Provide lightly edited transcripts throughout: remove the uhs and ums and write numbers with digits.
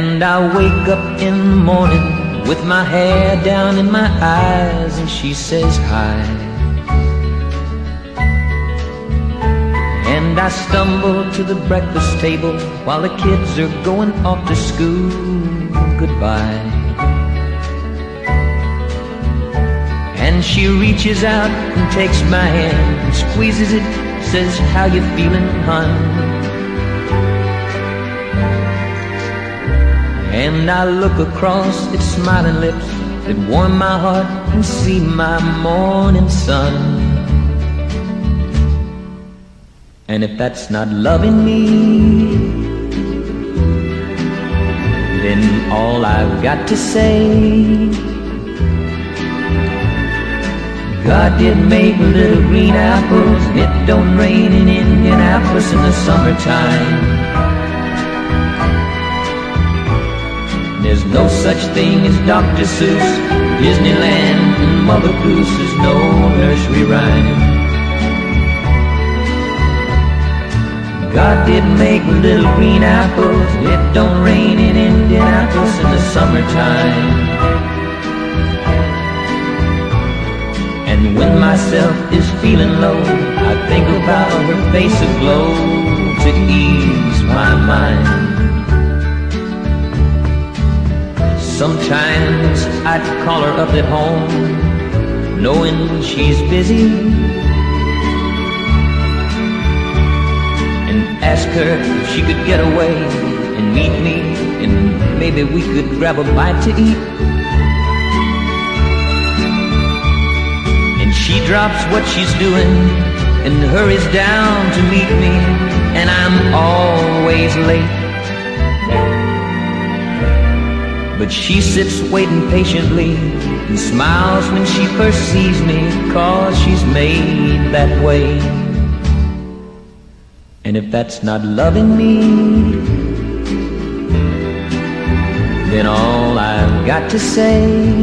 And I wake up in the morning with my hair down in my eyes, and she says hi. And I stumble to the breakfast table while the kids are going off to school. Goodbye. And she reaches out and takes my hand and squeezes it, says, how you feeling, hon? And I look across at smiling lips that warm my heart and see my morning sun. And if that's not loving me, then all I've got to say, God did make little green apples, and it don't rain in Indianapolis in the summertime. There's no such thing as Dr. Seuss, Disneyland, and Mother Goose. There's no nursery rhyme. God did make little green apples, and it don't rain in Indianapolis in the summertime. And when myself is feeling low, I think about her face aglow to ease my mind. Sometimes I'd call her up at home, knowing she's busy, and ask her if she could get away and meet me, and maybe we could grab a bite to eat. And she drops what she's doing and hurries down to meet me, and I'm always late. But she sits waiting patiently and smiles when she first sees me, 'cause she's made that way. And if that's not loving me, then all I've got to say,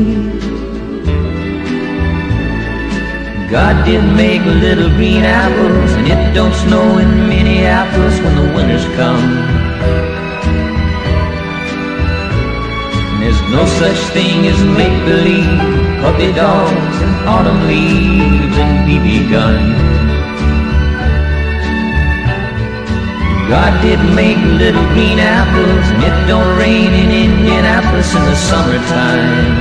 God did make little green apples, and it don't snow in Minneapolis when the winters come. There's no such thing as make-believe, puppy dogs and autumn leaves and BB guns. God did make little green apples, and it don't rain in Indianapolis in the summertime.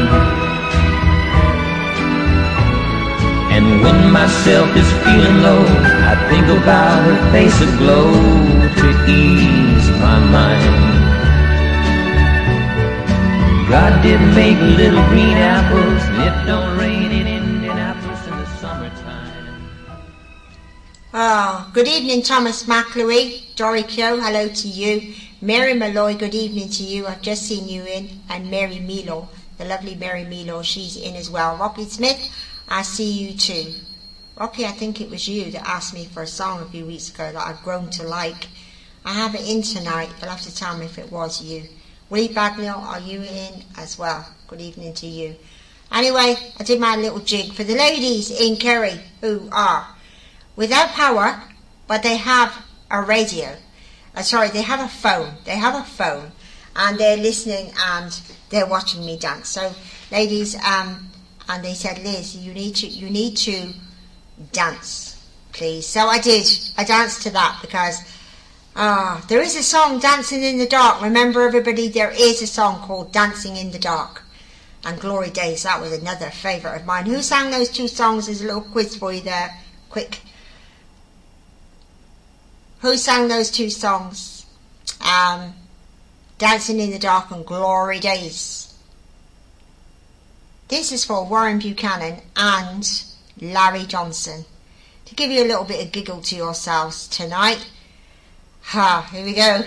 And when myself is feeling low, I think about her face aglow to ease my mind. God did make little green apples, and it don't rain in Indianapolis in the summertime. Oh, good evening, Thomas McLewy. Dory Kyo, hello to you. Mary Malloy, good evening to you. I've just seen you in. And Mary Milo, the lovely Mary Milo, she's in as well. Rocky Smith, I see you too. Rocky, I think it was you that asked me for a song a few weeks ago that I've grown to like. I have it in tonight. You'll have to tell me if it was you. Willie Bagnall, are you in as well? Good evening to you. Anyway, I did my little jig for the ladies in Kerry who are without power, but they have a radio. They have a phone. They have a phone, and they're listening and they're watching me dance. So, ladies, and they said, Liz, you need to dance, please. So I did. I danced to that because. There is a song, Dancing in the Dark. Remember, everybody, there is a song called Dancing in the Dark. And Glory Days, that was another favourite of mine. Who sang those two songs? There's a little quiz for you there. Quick. Who sang those two songs? Dancing in the Dark and Glory Days. This is for Warren Buchanan and Larry Johnson. To give you a little bit of giggle to yourselves tonight. Here we go.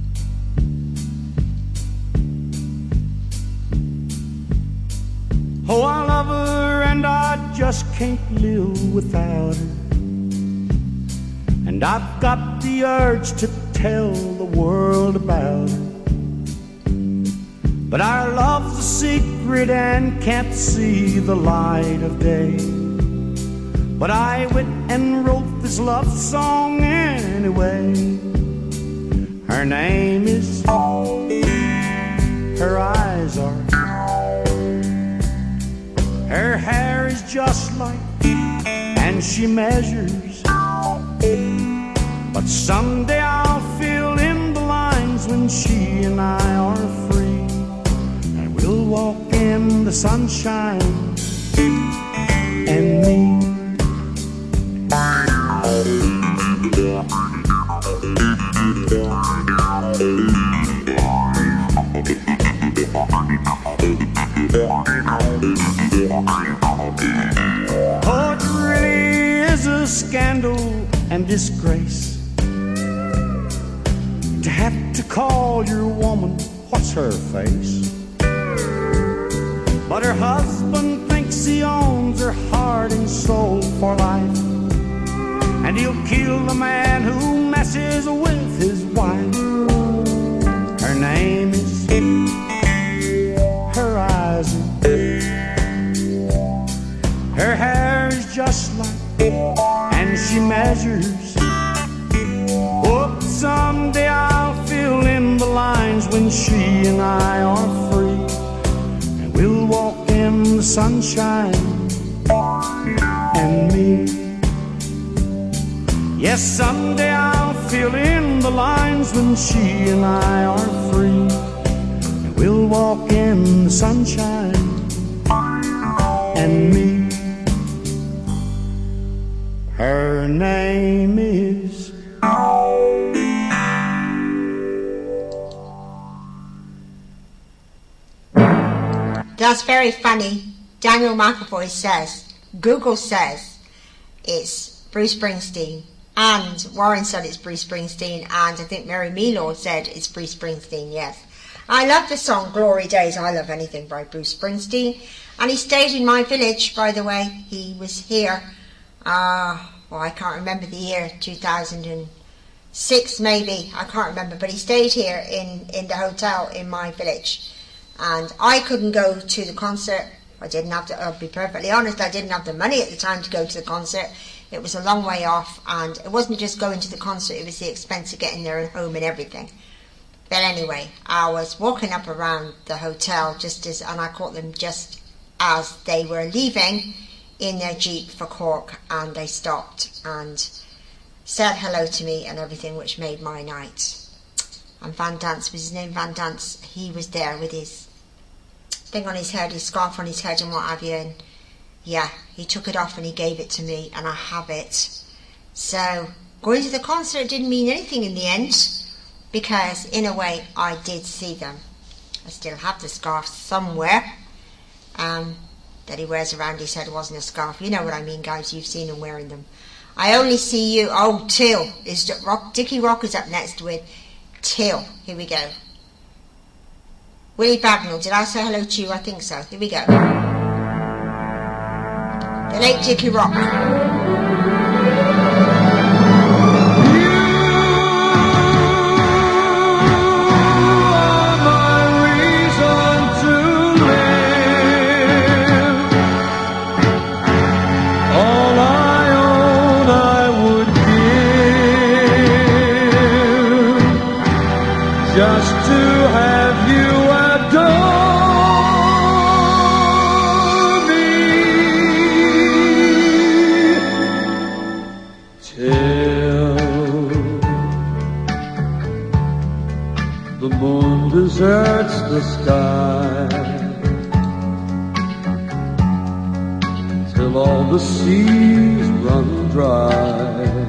Oh, I love her and I just can't live without her. And I've got the urge to tell the world about her. But our love's a secret and can't see the light of day. But I went and wrote this love song anyway. Her name is her eyes are. Her hair is just like, and she measures. But someday I'll fill in the lines when she and I are free, and we'll walk in the sunshine and me. Oh, it really is a scandal and disgrace to have to call your woman what's her face. But her husband thinks he owns her heart and soul for life, and he'll kill the man who messes with his wife. Her name is, her eyes are, her hair is just like, and she measures. Oh, someday I'll fill in the lines when she and I are free, and we'll walk in the sunshine and me. Yes, someday I'll fill in the lines when she and I are free, and we'll walk in the sunshine and me. Her name is That's very funny. Daniel McAvoy says, Google says it's Bruce Springsteen, and Warren said it's Bruce Springsteen, and I think Mary Meelaw said it's Bruce Springsteen, yes. I love the song Glory Days. I love anything by Bruce Springsteen. And he stayed in my village, by the way. He was here, I can't remember the year, 2006 maybe, I can't remember, but he stayed here in the hotel in my village. And I couldn't go to the concert. I didn't have to, I'll be perfectly honest, I didn't have the money at the time to go to the concert. It was a long way off, and it wasn't just going to the concert, it was the expense of getting there and home and everything. But anyway, I was walking up around the hotel and I caught them just as they were leaving in their Jeep for Cork, and they stopped and said hello to me and everything, which made my night. And Van Dance, was his name Van Dance, he was there with his thing on his head, his scarf on his head and what have you, and yeah, he took it off and he gave it to me, and I have it. So going to the concert didn't mean anything in the end, because in a way I did see them. I still have the scarf somewhere that he wears around his head. It wasn't a scarf, you know what I mean, guys, you've seen him wearing them. I Only See You. Oh, Till is Dickie Rock is up next with Till. Here we go. Willie Bagnall, did I say hello to you? I think so. Here we go. The late Dickie Rock. Just to have you adore me till the moon deserts the sky, till all the seas run dry.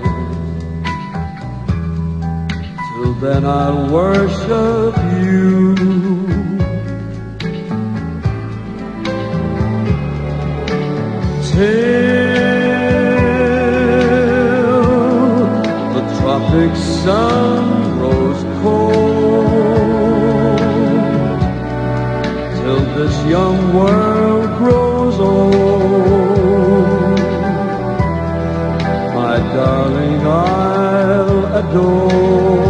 Then I'll worship you. Till the tropic sun grows cold, till this young world grows old. My darling, I'll adore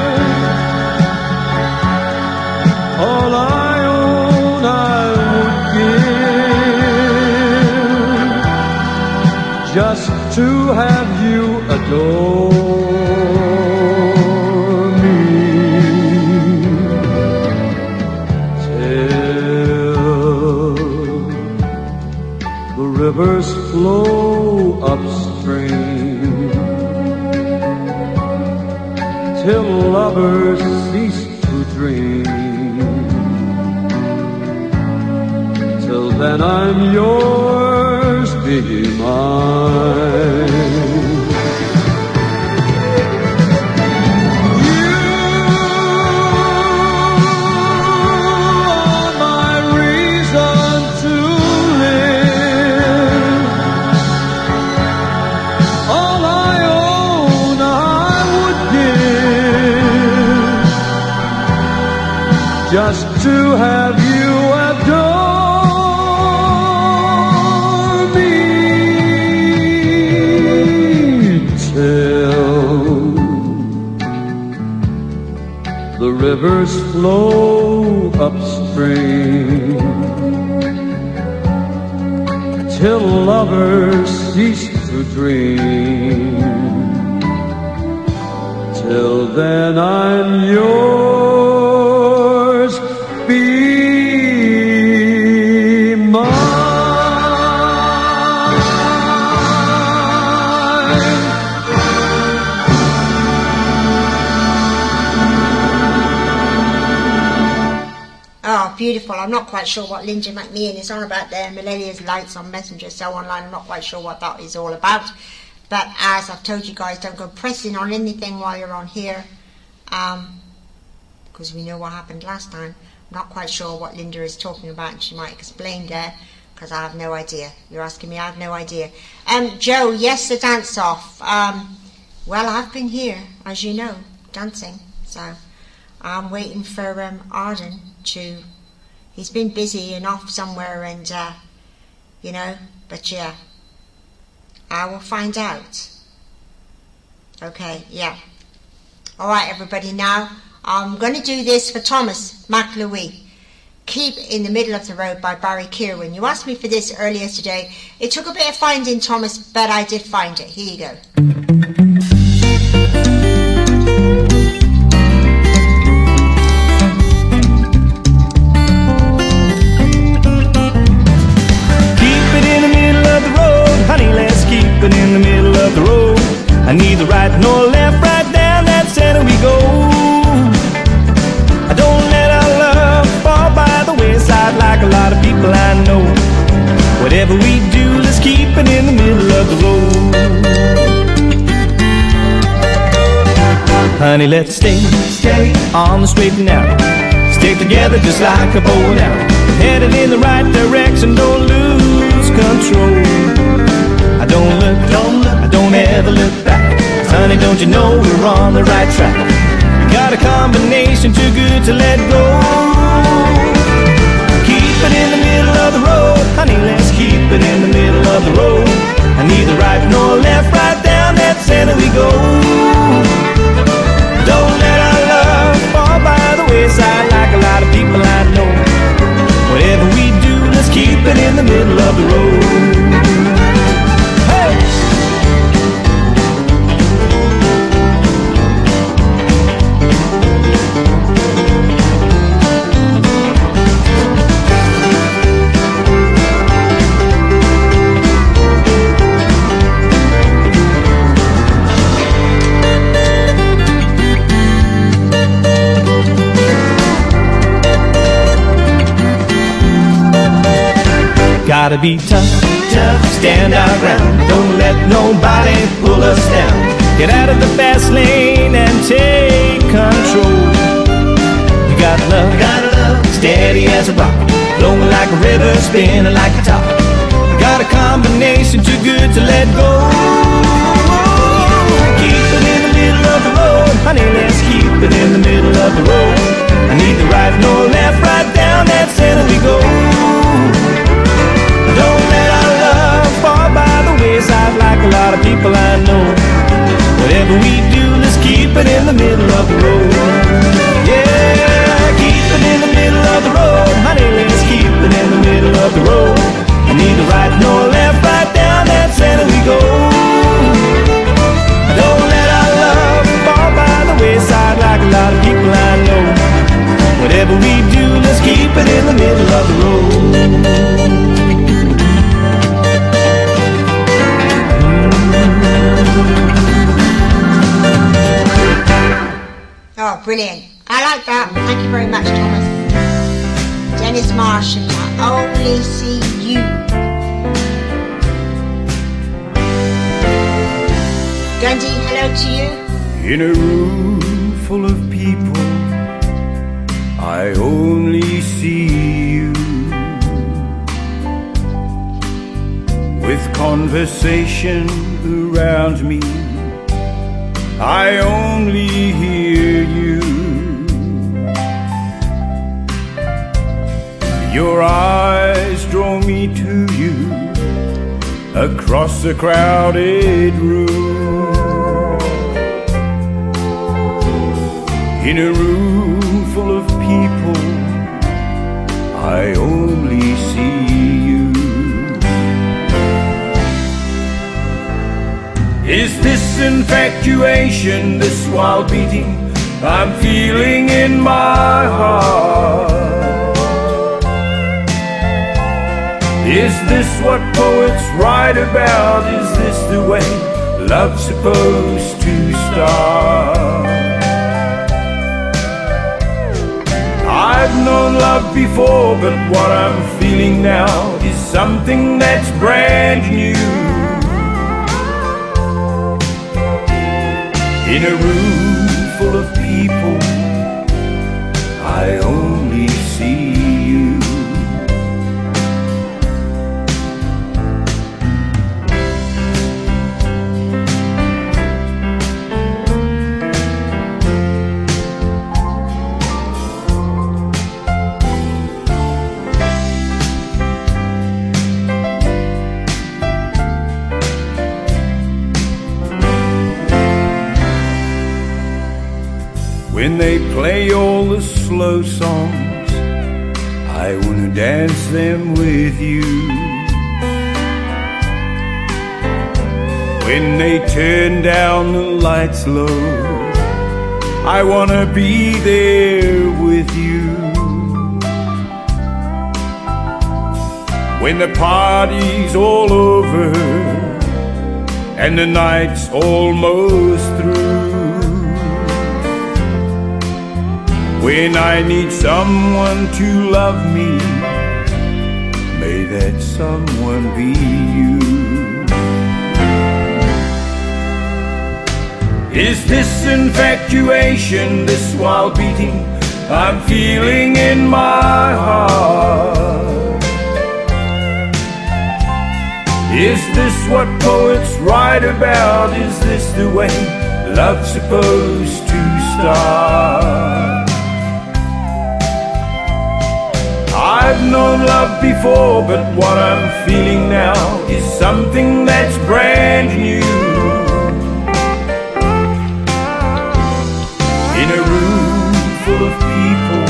all I own I would just to have you adore me, till the rivers flow upstream, till lovers cease to dream. Till then I'm yours, be mine. You are my reason to live. All I own I would give, just to have you adore me, till the rivers flow upstream, till lovers cease to dream. Till then I'm yours, be mine. Oh, beautiful. I'm not quite sure what Linda McMahon is on about there. Millennia's Lights on Messenger, so online. I'm not quite sure what that is all about. But as I've told you guys, don't go pressing on anything while you're on here, because we know what happened last time. I'm not quite sure what Linda is talking about, and she might explain there, because I have no idea. You're asking me, I have no idea. Joe, yes, the dance-off. Well, I've been here, as you know, dancing, so I'm waiting for Arden to... He's been busy and off somewhere, and, you know, but yeah, I will find out. Okay, yeah. All right, everybody, now I'm going to do this for Thomas McLouis. Keep in the Middle of the Road by Barry Kirwan. You asked me for this earlier today. It took a bit of finding, Thomas, but I did find it. Here you go. Honey, let's keep it in the middle of the road. I neither right nor left, right down that center we go. I don't let our love fall by the wayside like a lot of people I know. Whatever we do, let's keep it in the middle of the road. Honey, let's stay on the straight and narrow. Stick together just like a bow and arrow. Headed in the right direction, don't lose control. I don't look, I don't ever look back. Honey, don't you know we're on the right track? We got a combination too good to let go. Keep it in the middle of the road. Honey, let's keep it in the middle of the road. And neither right nor left, right down that center we go. Don't let our love fall by the wayside like a lot of people I know. Whatever we do, let's keep it in the middle of the road. Gotta be tough, stand our ground. Don't let nobody pull us down. Get out of the fast lane and take control. You got love, steady as a rock, flowing like a river, spinning like a top. You got a combination too good to let go. Keep it in the middle of the road. Honey, let's keep it in the middle of the road. I neither right nor left, right down that center we go. Don't let our love fall by the wayside like a lot of people I know. Whatever we do, let's keep it in the middle of the road. Yeah, keep it in the middle of the road. Honey, let's keep it in the middle of the road. And neither right nor left, right down that center we go. brilliant. I like that. Thank you very much, Thomas. Dennis Marsh and I Only See You. Gundy, hello to you. In a room full of people, I only see you. With conversation around me, I only hear you. Your eyes draw me to you across a crowded room. In a room full of people, I only see you. Is this infatuation, this wild beating I'm feeling in my heart? Is this what poets write about? Is this the way love's supposed to start? I've known love before, but what I'm feeling now is something that's brand new. In a room full of people, I only see you. When they play all the slow songs, I wanna dance them with you. When they turn down the lights low, I wanna be there with you. When the party's all over and the night's almost through, when I need someone to love me, may that someone be you. Is this infatuation, this wild beating I'm feeling in my heart? Is this what poets write about? Is this the way love's supposed to start? I've known love before, but what I'm feeling now is something that's brand new. In a room full of people,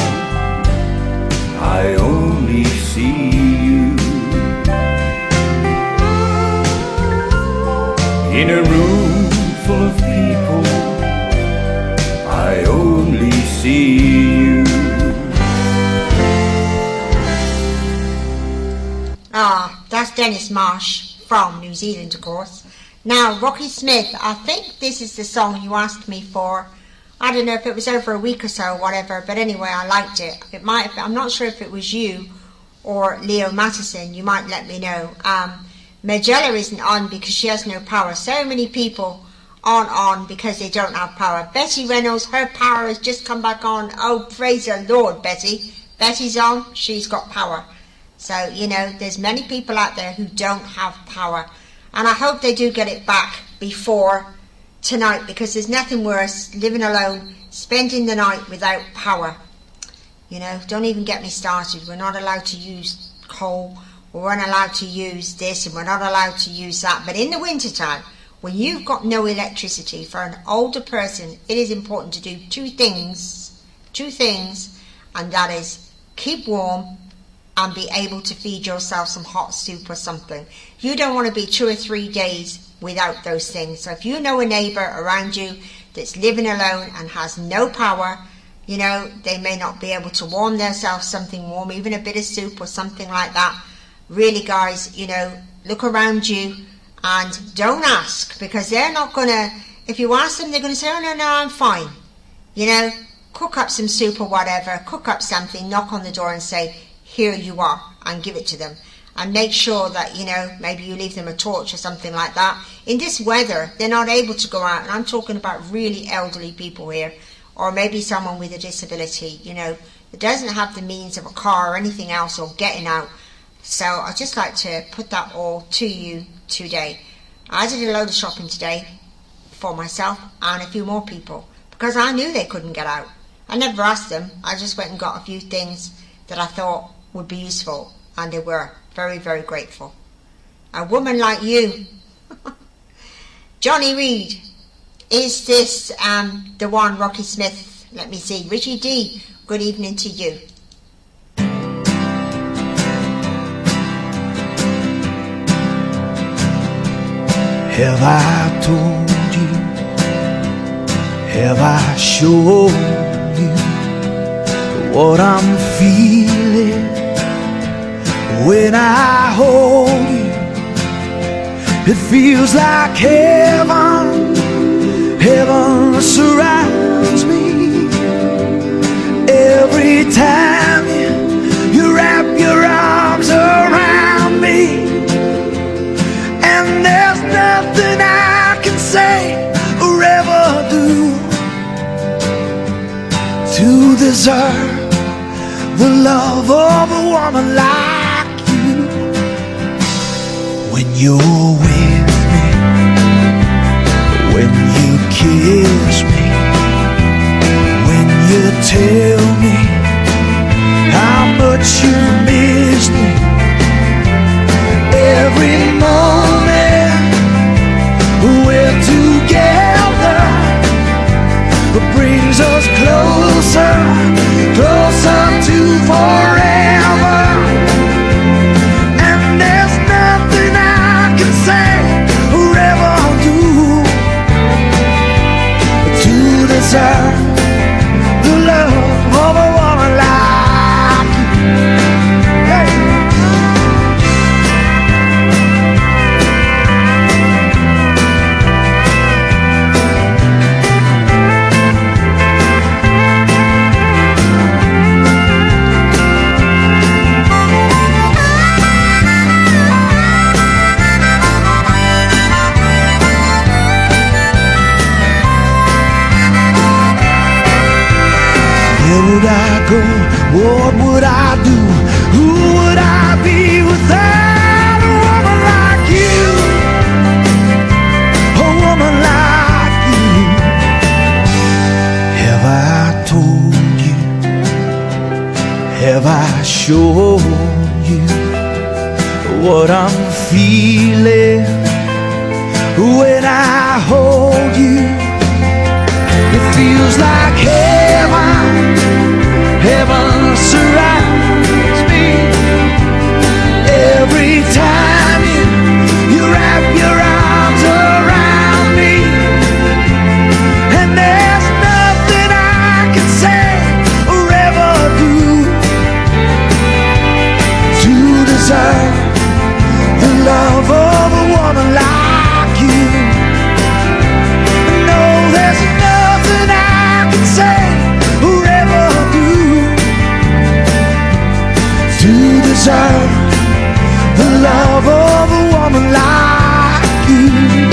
I only see you. In a room full of people, I only see you. Ah, that's Dennis Marsh from New Zealand, of course. Now, Rocky Smith, I think this is the song you asked me for. I don't know if it was over a week or so or whatever, but anyway, I liked it. It might have, I'm not sure if it was you or Leo Mattison. You might let me know. Magella isn't on because she has no power. So many people aren't on because they don't have power. Betty Reynolds, her power has just come back on. Oh, praise the Lord, Betty. Betty's on, she's got power. So, you know, there's many people out there who don't have power. And I hope they do get it back before tonight, because there's nothing worse, living alone, spending the night without power. You know, don't even get me started. We're not allowed to use coal. We weren't allowed to use this, and we're not allowed to use that. But in the wintertime, when you've got no electricity, for an older person, it is important to do two things, and that is keep warm and be able to feed yourself some hot soup or something. You don't want to be 2 or 3 days without those things. So if you know a neighbour around you that's living alone and has no power, you know, they may not be able to warm themselves something warm, even a bit of soup or something like that. Really, guys, you know, look around you and don't ask, because they're not going to, if you ask them, they're going to say, oh, no, I'm fine. You know, cook up some soup or whatever, cook up something, knock on the door and say, here you are, and give it to them. And make sure that, maybe you leave them a torch or something like that. In this weather, they're not able to go out, and I'm talking about really elderly people here, or maybe someone with a disability, that doesn't have the means of a car or anything else or getting out. So I'd just like to put that all to you today. I did a load of shopping today for myself and a few more people because I knew they couldn't get out. I never asked them. I just went and got a few things that I thought would be useful, and they were. Very, very grateful. A woman like you. Johnny Reid. Is this the one, Rocky Smith? Let me see. Richie D, good evening to you. Have I told you? Have I shown you what I'm feeling when I hold you? It feels like heaven. Heaven surrounds me every time you wrap your arms around me. And there's nothing I can say or ever do to deserve the love of a woman like you. When you're with me, when you kiss me, when you tell me how much you miss me, every moment we're together brings us closer, closer to forever. And there's nothing I can say or ever do to deserve the love of a woman like you. Hey. Where would I go? What would I do? Who would I be without a woman like you? A woman like you. Have I told you? Have I shown you what I'm feeling when I hold you? It feels like heaven. Heaven surrounds me every time you wrap your arms around me. And there's nothing I can say or ever do to deserve the love of a woman like you. No, there's nothing I can say or ever do to deserve the love of a woman like you.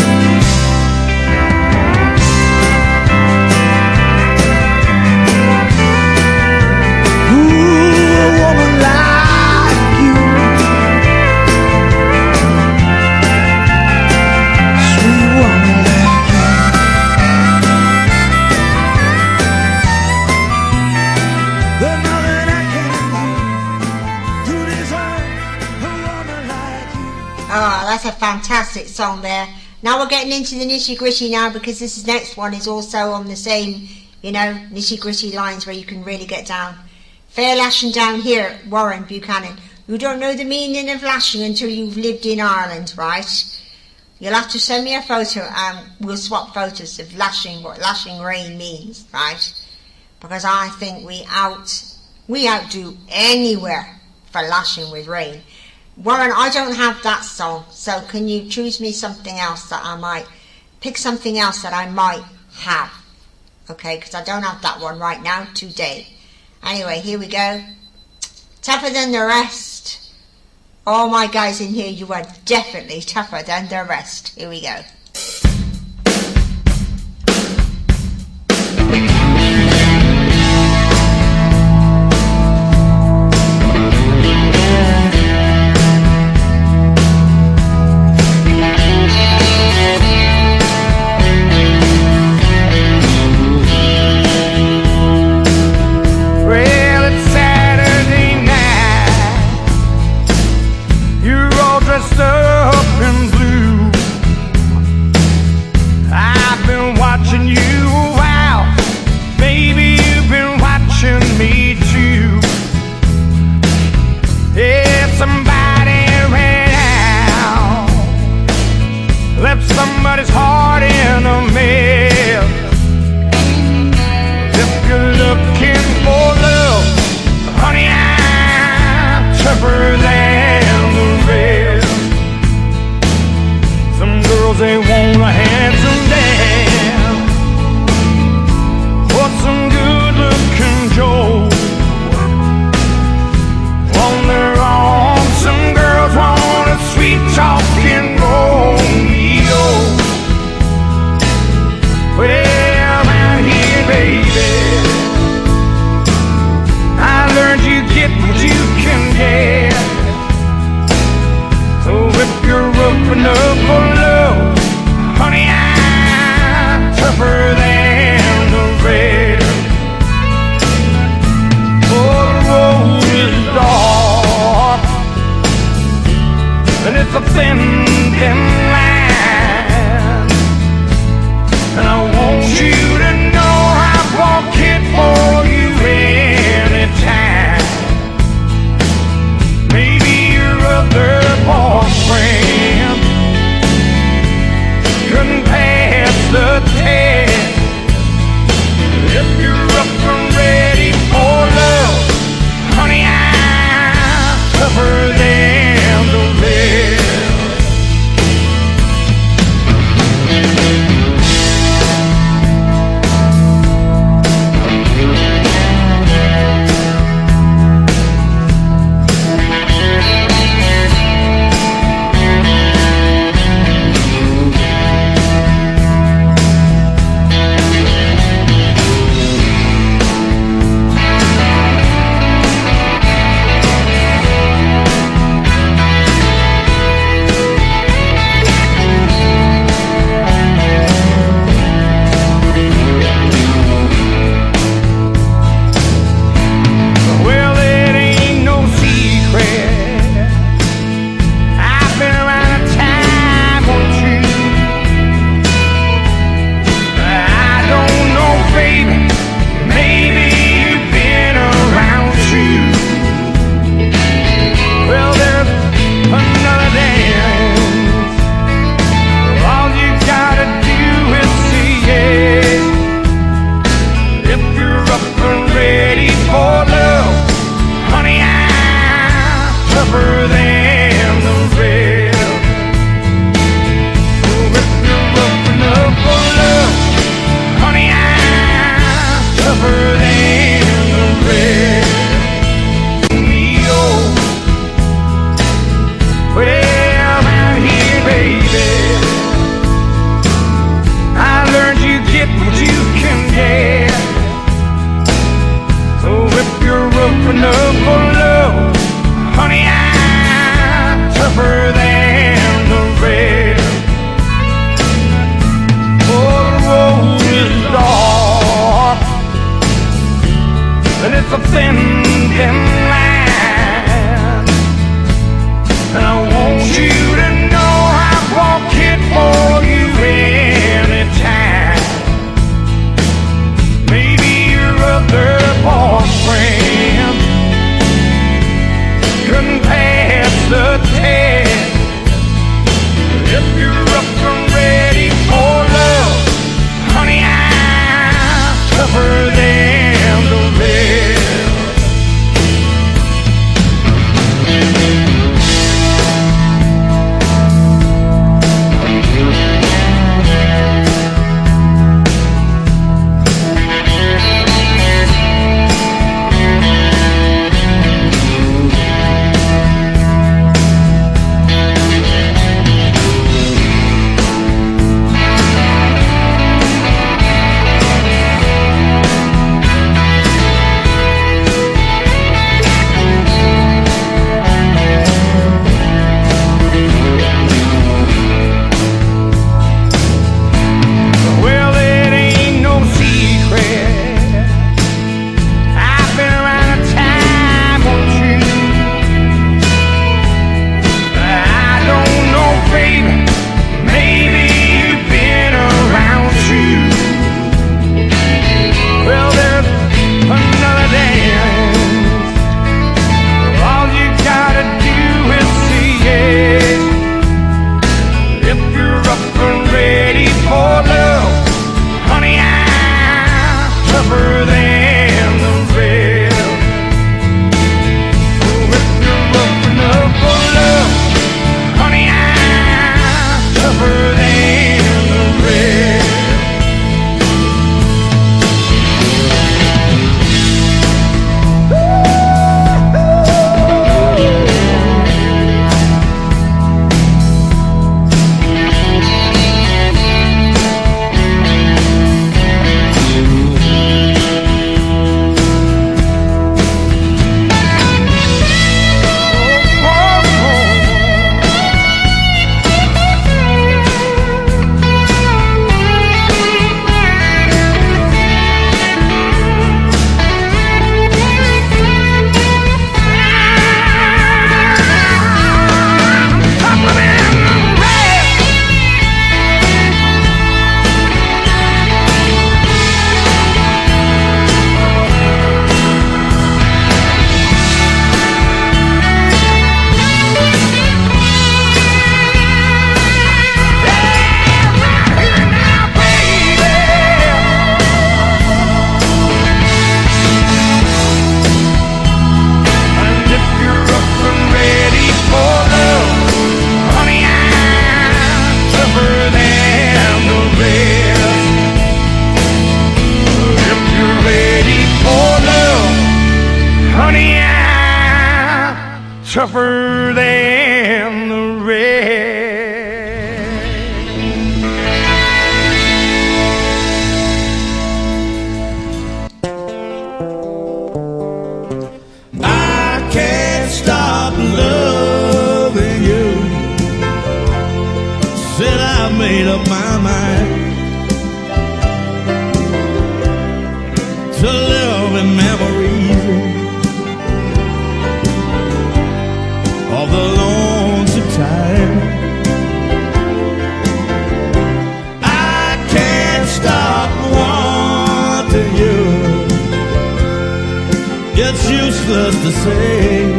Ooh, a woman like you. Sweet woman like you. There's nothing I can do to deserve a woman like you. Oh, that's a fantastic song there. Now we're getting into the nitty-gritty now, because this next one is also on the same, nitty-gritty lines where you can really get down. Fair lashing down here, Warren Buchanan. You don't know the meaning of lashing until you've lived in Ireland, right? You'll have to send me a photo and we'll swap photos of lashing, what lashing rain means, right? Because I think we outdo anywhere for lashing with rain. Warren, I don't have that song, so can you choose me something else that I might, pick something else that I might have? okay, because I don't have that one right now today. Anyway, here we go. Tougher than the rest. All my guys in here, you are definitely tougher than the rest. Here we go. Somebody's heart in a mess. If you're looking for love, honey, I'm tougher than the rest. Some girls, they want a handsome dad or some good-looking Joe. On their own, some girls want a sweet-talking Romeo. Well, around here, baby, I learned you get what you can get. So if you're up enough for love, honey, I'm tougher than the rest. Oh, the road is dark, and it's a thin, thin line, and I want you to know I'd walk it for you anytime. Maybe your other boyfriend couldn't pass the test. If you're up and ready for love, honey, I'm tougher than the rest. tougher than the rest. I can't stop loving you. Said I made up my mind to live in memories of the lonesome time. I can't stop wanting you. It's useless to say,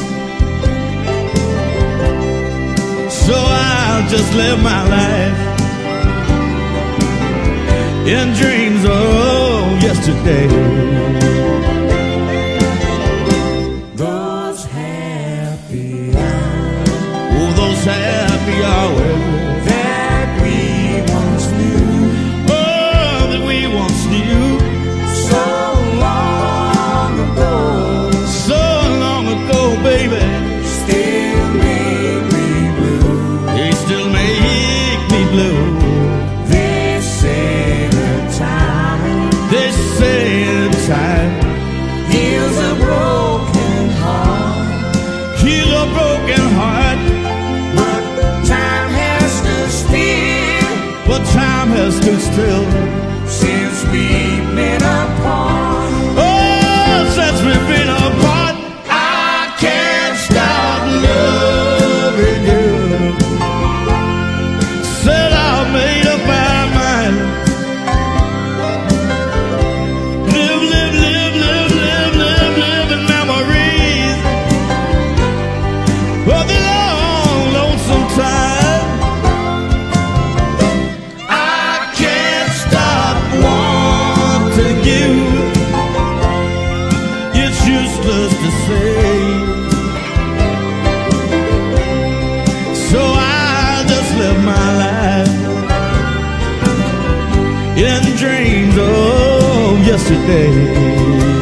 so I'll just live my life in dreams of yesterday. Those happy hours, oh, those happy hours that we once knew, oh, that we once knew, so long ago, baby, still make me blue. They still make me blue. They say time heals a broken heart. Heal a broken heart. But time has stood still. But time has stood still since we've been apart. Oh, since we've been apart. I can't stop loving you. Said I made up my mind. Dreams of yesterday.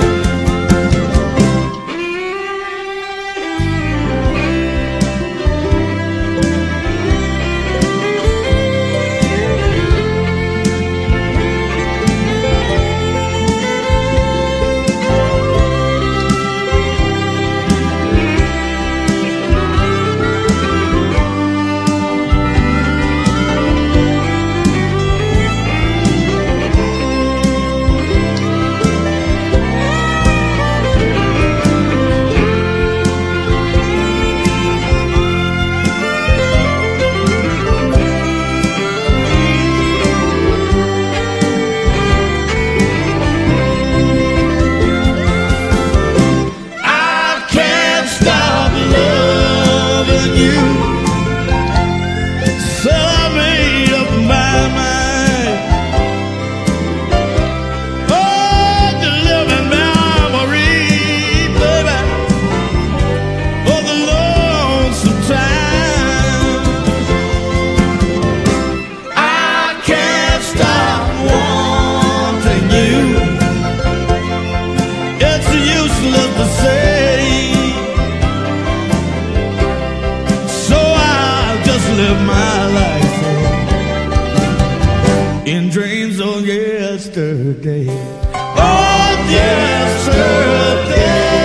Yesterday, oh yesterday.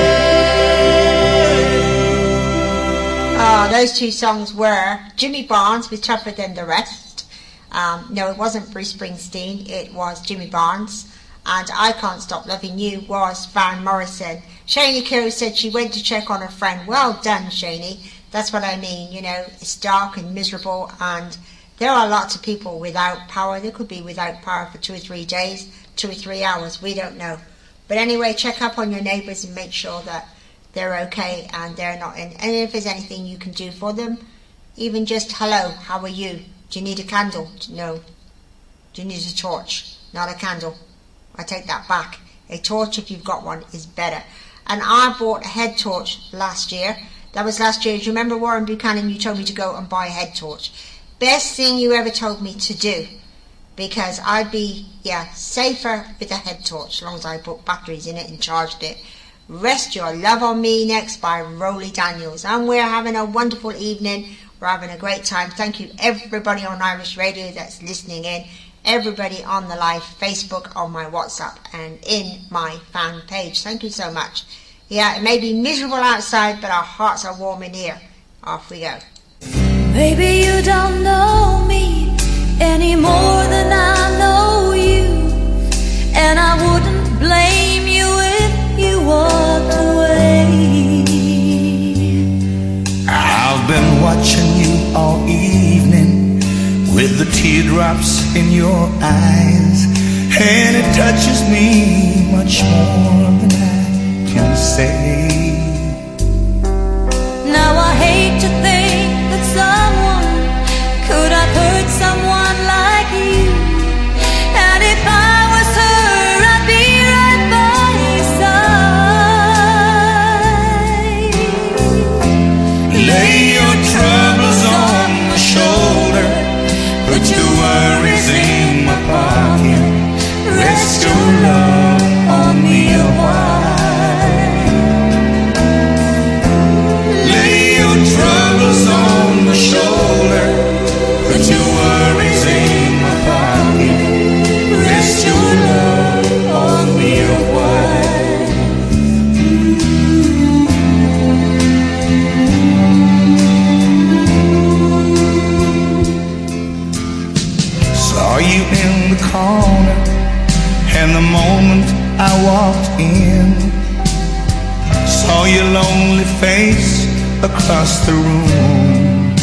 Oh, those two songs were Jimmy Barnes with Tougher Than the Rest. No, it wasn't Bruce Springsteen, it was Jimmy Barnes. And I Can't Stop Loving You was Van Morrison. Shani Kiro said she went to check on her friend. Well done, Shani. That's what I mean, you know, it's dark and miserable, and there are lots of people without power. They could be without power for 2 or 3 days, 2 or 3 hours. We don't know. But anyway, check up on your neighbours and make sure that they're okay and they're not in. And if there's anything you can do for them, even just hello, how are you? Do you need a candle? No. Do you need a torch? Not a candle. I take that back. A torch, if you've got one, is better. And I bought a head torch last year. That was last year. Do you remember, Warren Buchanan, you told me to go and buy a head torch? Best thing you ever told me to do, because I'd be safer with a head torch as long as I put batteries in it and charged it. Rest Your Love on Me next by Rolly Daniels. And we're having a wonderful evening. We're having a great time. Thank you everybody on Irish Radio that's listening in. Everybody on the live Facebook, on my WhatsApp and in my fan page. Thank you so much. Yeah, it may be miserable outside, but our hearts are warm in here. Off we go. Maybe you don't know me any more than I know you, and I wouldn't blame you if you walked away. I've been watching you all evening with the teardrops in your eyes, and it touches me much more than I can say. Now I hate to think that someone could have hurt someone like you, and if I was her, I'd be right by your side. Lay your troubles on my shoulder, put your worries in my pocket, rest your love on me a while. Lay your troubles on my shoulder, put your worries in my pocket, rest your love on me a while. Saw you in the corner, and the moment I walked in, saw your lonely face across the room.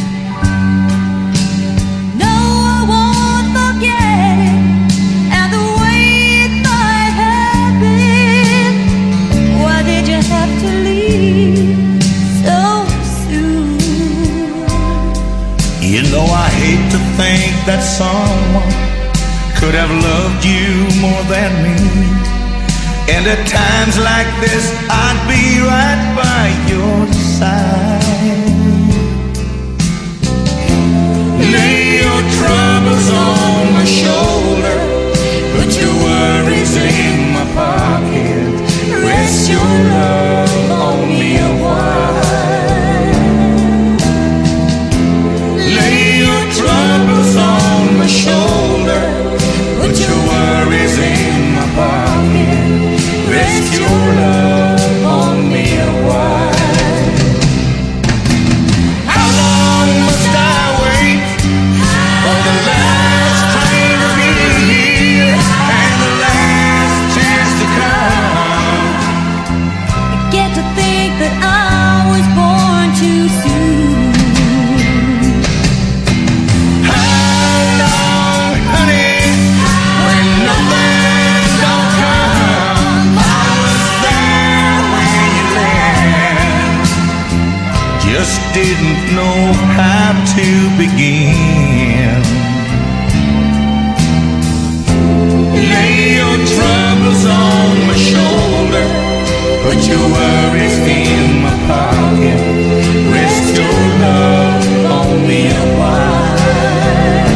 No, I won't forget it, and the way it might have been. Why did you have to leave so soon? You know I hate to think that someone could have loved you more than me, and at times like this I'd be right by your side. Lay your troubles on my shoulder, put your worries in my pocket, rest your love on me a while. Lay your troubles on my shoulder, put your worries in my pocket, rest your love on me a while. How long must I wait for the last train to be here and the last chance to come? I get to think that I was born too soon. How long, honey, when nothing don't come? I was there when you left, just didn't know how to begin. Lay your troubles on my shoulder, put your worries in my pocket, rest your love on me a while.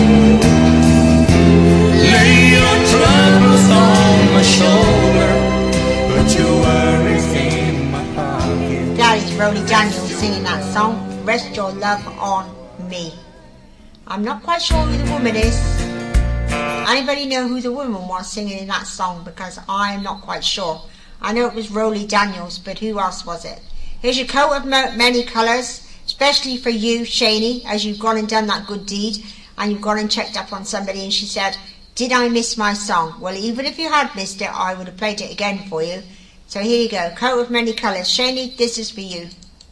Lay your troubles on my shoulder, put your worries in my pocket. That is Rolly Daniels singing that song, Rest Your Love on Me. I'm not quite sure who the woman is. Anybody know who the woman was singing in that song? Because I'm not quite sure. I know it was Rolly Daniels, but who else was it? Here's your coat of many colours, especially for you, Shani, as you've gone and done that good deed, and you've gone and checked up on somebody, and she said, did I miss my song? Well, even if you had missed it, I would have played it again for you. So here you go, coat of many colours. Shani, this is for you.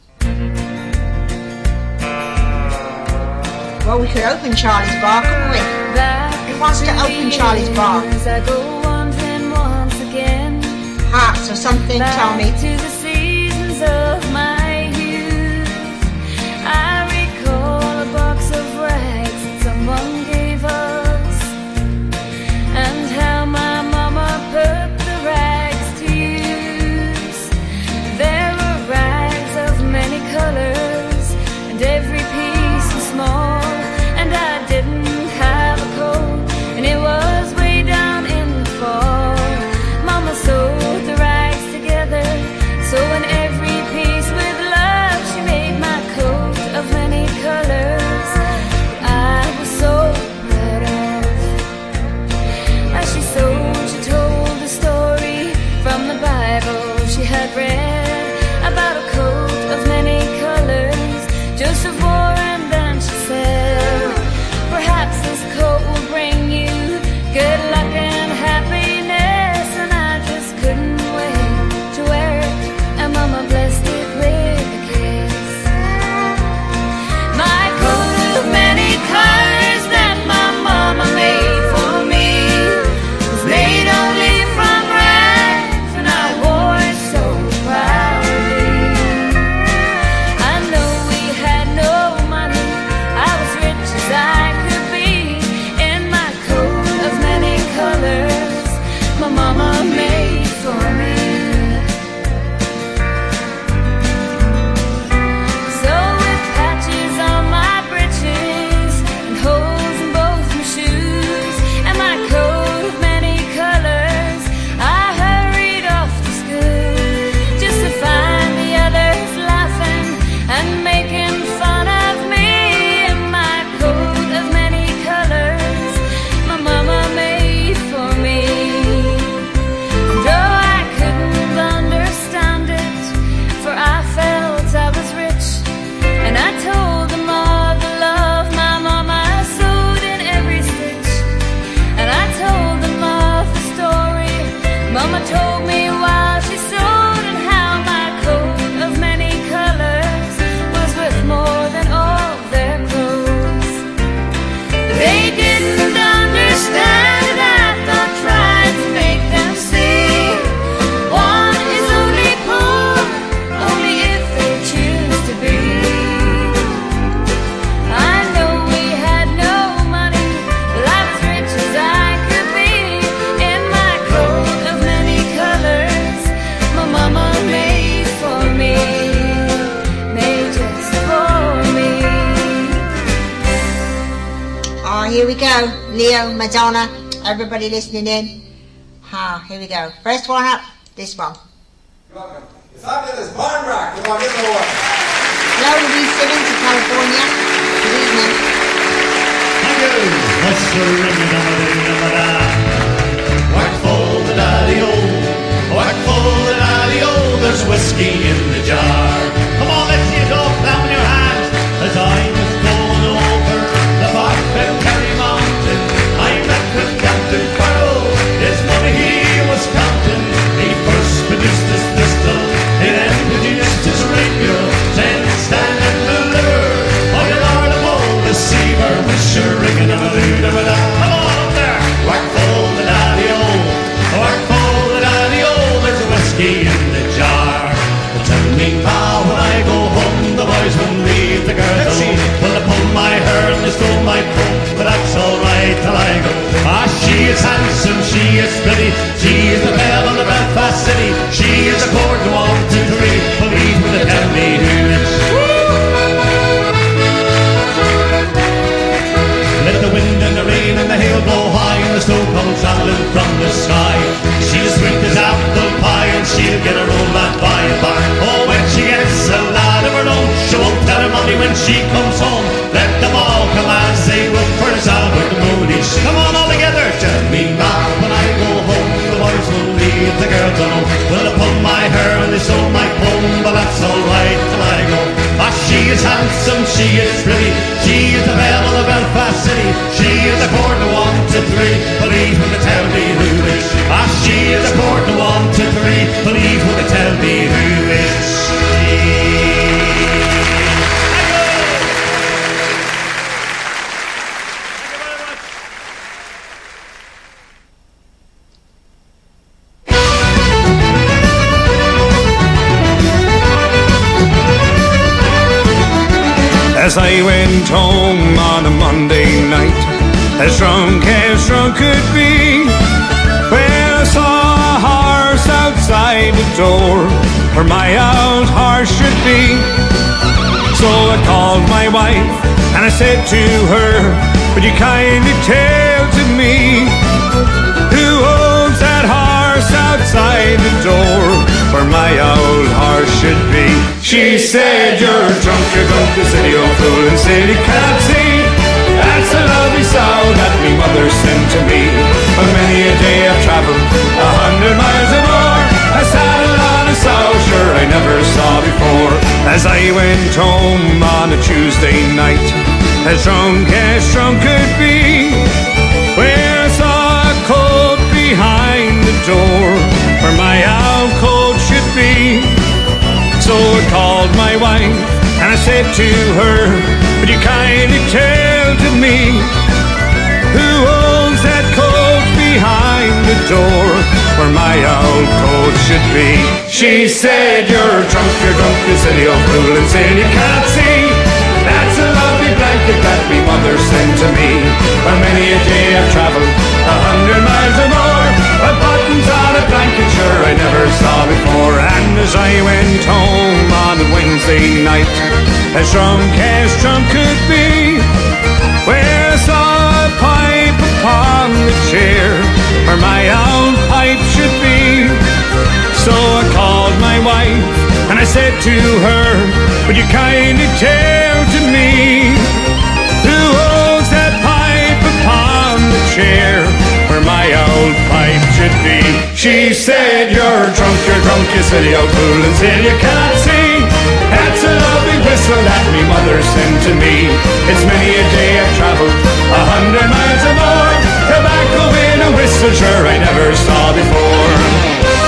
Well, we could open Charlie's Bar, couldn't we? Who wants to open Charlie's Bar? Hearts or something, tell me. To the seasons of my youth, I recall a box of rags that someone gave us, and how my mama put the rags to use. There were rags of many colors, and every piece was small, and I didn't have a coat, and it was way down in the fall. Mama sewed the rags together Here we go. Leo, Madonna, everybody listening in. Here we go. First one up, this one. You're welcome. It's out there, this barn rock. Come on, give it a whirl. Hello, Louise Simmons in California. Good evening. Thank you. What's the ringing da-da-da-da-da? Whack full the daddy-o, whack full the daddy-o, there's whiskey in the jar. Come on, let's see it all down your hands as I was going over the Barclay Mountain. I met with Captain Farrell, his money he was counting. He first produced his pistol, he then produced his rapier, then stand and deliver. Oh, the Lord of all deceiver, wish you're ringing a da-da-da-da. Come on up there, whack full the daddy-o, whack full the daddy-o, there's whiskey in the jar. Tell me now when I go home, the boys will leave the girls alone. Well, they pulled my hair and they stole my comb, but that's alright till I go. Ah, she is handsome, she is pretty, she is the belle of the Belfast city. She is a court to 1, 2, 3, believe me to tell me who is. Let the wind and the rain and the hail blow high, and the snow comes traveling from the sky. She's sweet as apple pie, and she'll get her own lad by and by. Oh, when she gets a lad of her own, she won't tell her mommy when she comes home. Let them all come and say, well, first Albert Mooney's. Come on all together, tell me now when I go home, the boys will leave the girls alone. Well, they pull my hair and they sew my comb, but that's alright till I go. Ah, she is handsome, she is pretty, she is the belle of the Belfast city. She is a court of 1, 2, 3, believe when they tell me who is. Ah, she is a court of 1, 2, 3, believe when they tell me who is she. As I went home on a Monday night, as drunk could be, well, I saw a horse outside the door where my old horse should be. So I called my wife and I said to her, would you kindly tell to me who owns that horse outside the door where my old horse should be? She said, you're drunk, you silly old fool, and silly can't see. That's a lovely sow that me mother sent to me. But many a day I've travelled 100 miles or more, I saddled on a sow sure I never saw before. As I went home on a Tuesday night, as drunk could be, where I saw a coat behind the door where my old coat should be. So I called my wife and I said to her, would you kindly tell to me who owns that coat behind the door where my old coat should be? She said, you're drunk, you silly old fool, and said you can't see. That's a lovely blanket that me mother sent to me. Well, many a day I've travelled 100 miles or more, but buttons on a blanket sure I never saw before. And as I went home on a Wednesday night, as drunk could be, where I saw a pipe upon the chair where my old pipe should be. So I called my wife and I said to her, would you kindly tell to me who owns that pipe upon the chair where my old pipe should be? She said, you're drunk, you silly old fool, and said you can't see. That's a lovely whistle that me mother sent to me. It's many a day I've travelled 100 miles or more, tobacco in a whistle sure I never saw before.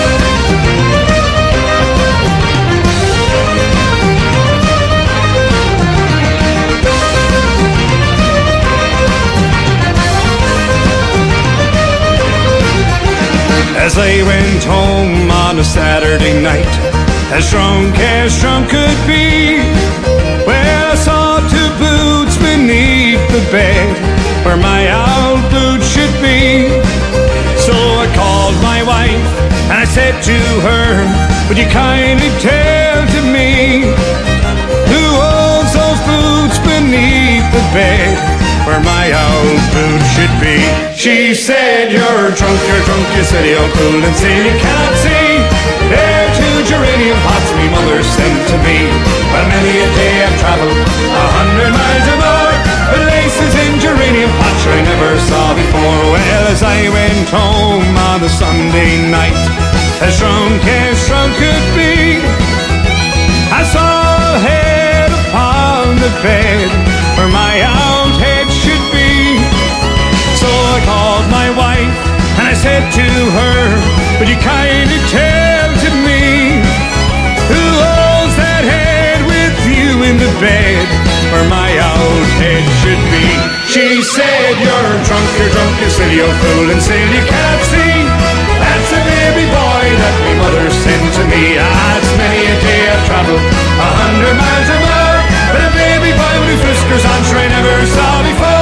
As I went home on a Saturday night, as drunk could be, well, I saw two boots beneath the bed where my old boots should be. So I called my wife and I said to her, would you kindly tell to me who owns those boots beneath the bed where my old boot should be. She said, you're drunk, you silly old fool, and say you cannot see. There to geranium pots me mother sent to me. Well, many a day I've travelled 100 miles or more, but laces in geranium pots I never saw before. Well, as I went home on the Sunday night, as drunk could be, I saw a head upon the bed where my old head should be. So I called my wife and I said to her, would you kindly tell to me who owns that head with you in the bed where my old head should be? She said, you're drunk, you silly old fool, and said you can't see. That's a baby boy that my mother sent to me. Ah, it's many a day I've travelled 100 miles or more, but a baby boy with his whiskers on sure I never saw before.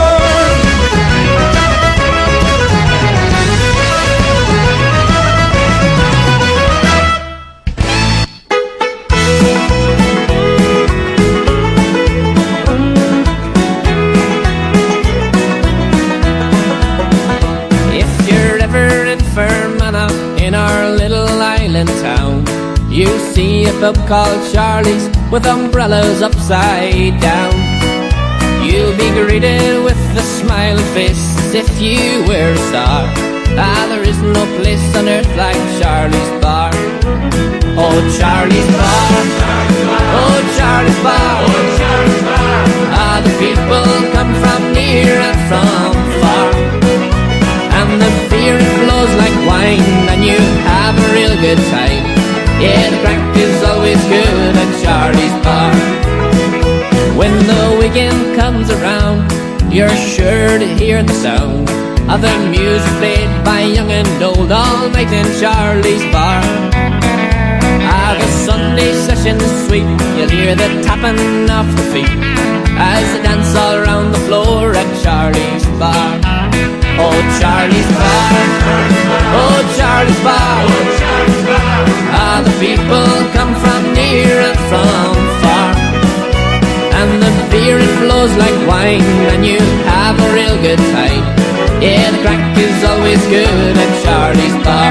In our little island town, you see a pub called Charlie's with umbrellas upside down. You'll be greeted with a smiling face if you wear a star. Ah, there is no place on earth like Charlie's Bar. Oh, Charlie's Bar, oh, Charlie's Bar, ah, the people come from near and from far, and the beer flows like wine, and you have a real good time. Yeah, the crack is always good at Charlie's Bar. When the weekend comes around, you're sure to hear the sound of the music played by young and old all night in Charlie's Bar. Ah, the Sunday session's sweet, you'll hear the tapping of the feet as they dance all around the floor at Charlie's Bar. Oh, Charlie's Bar, oh, Charlie's Bar, ah, the people come from near and from far, and the beer it flows like wine, and you have a real good time. Yeah, the crack is always good at Charlie's Bar.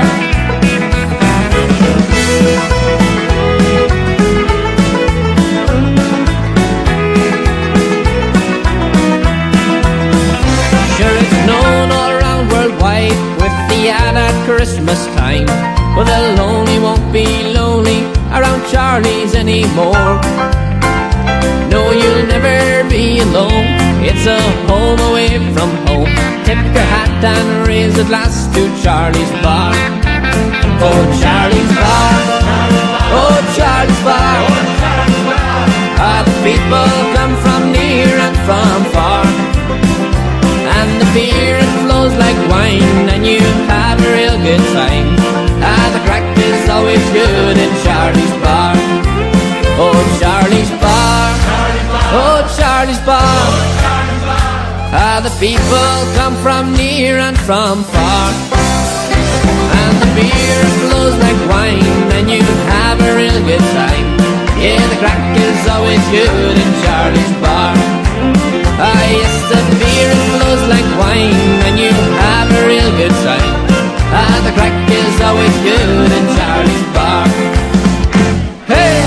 At Christmas time, well, the lonely won't be lonely around Charlie's anymore. No, you'll never be alone, it's a home away from home. Tip your hat and raise a glass to Charlie's Bar. Oh, Charlie's Bar, oh, Charlie's Bar, ah, the people come from near and from far, and the beer it flows like wine, and you have a real good time. Ah, the crack is always good in Charlie's Bar. Oh, Charlie's Bar, oh, Charlie's Bar, ah, the people come from near and from far, and the beer flows like wine, and you have a real good time. Yeah, the crack is always good in Charlie's Bar. Ah, yes, the beer flows like wine, and you have a real good time. Ah, the crack is always good in Charlie's Bar. Hey!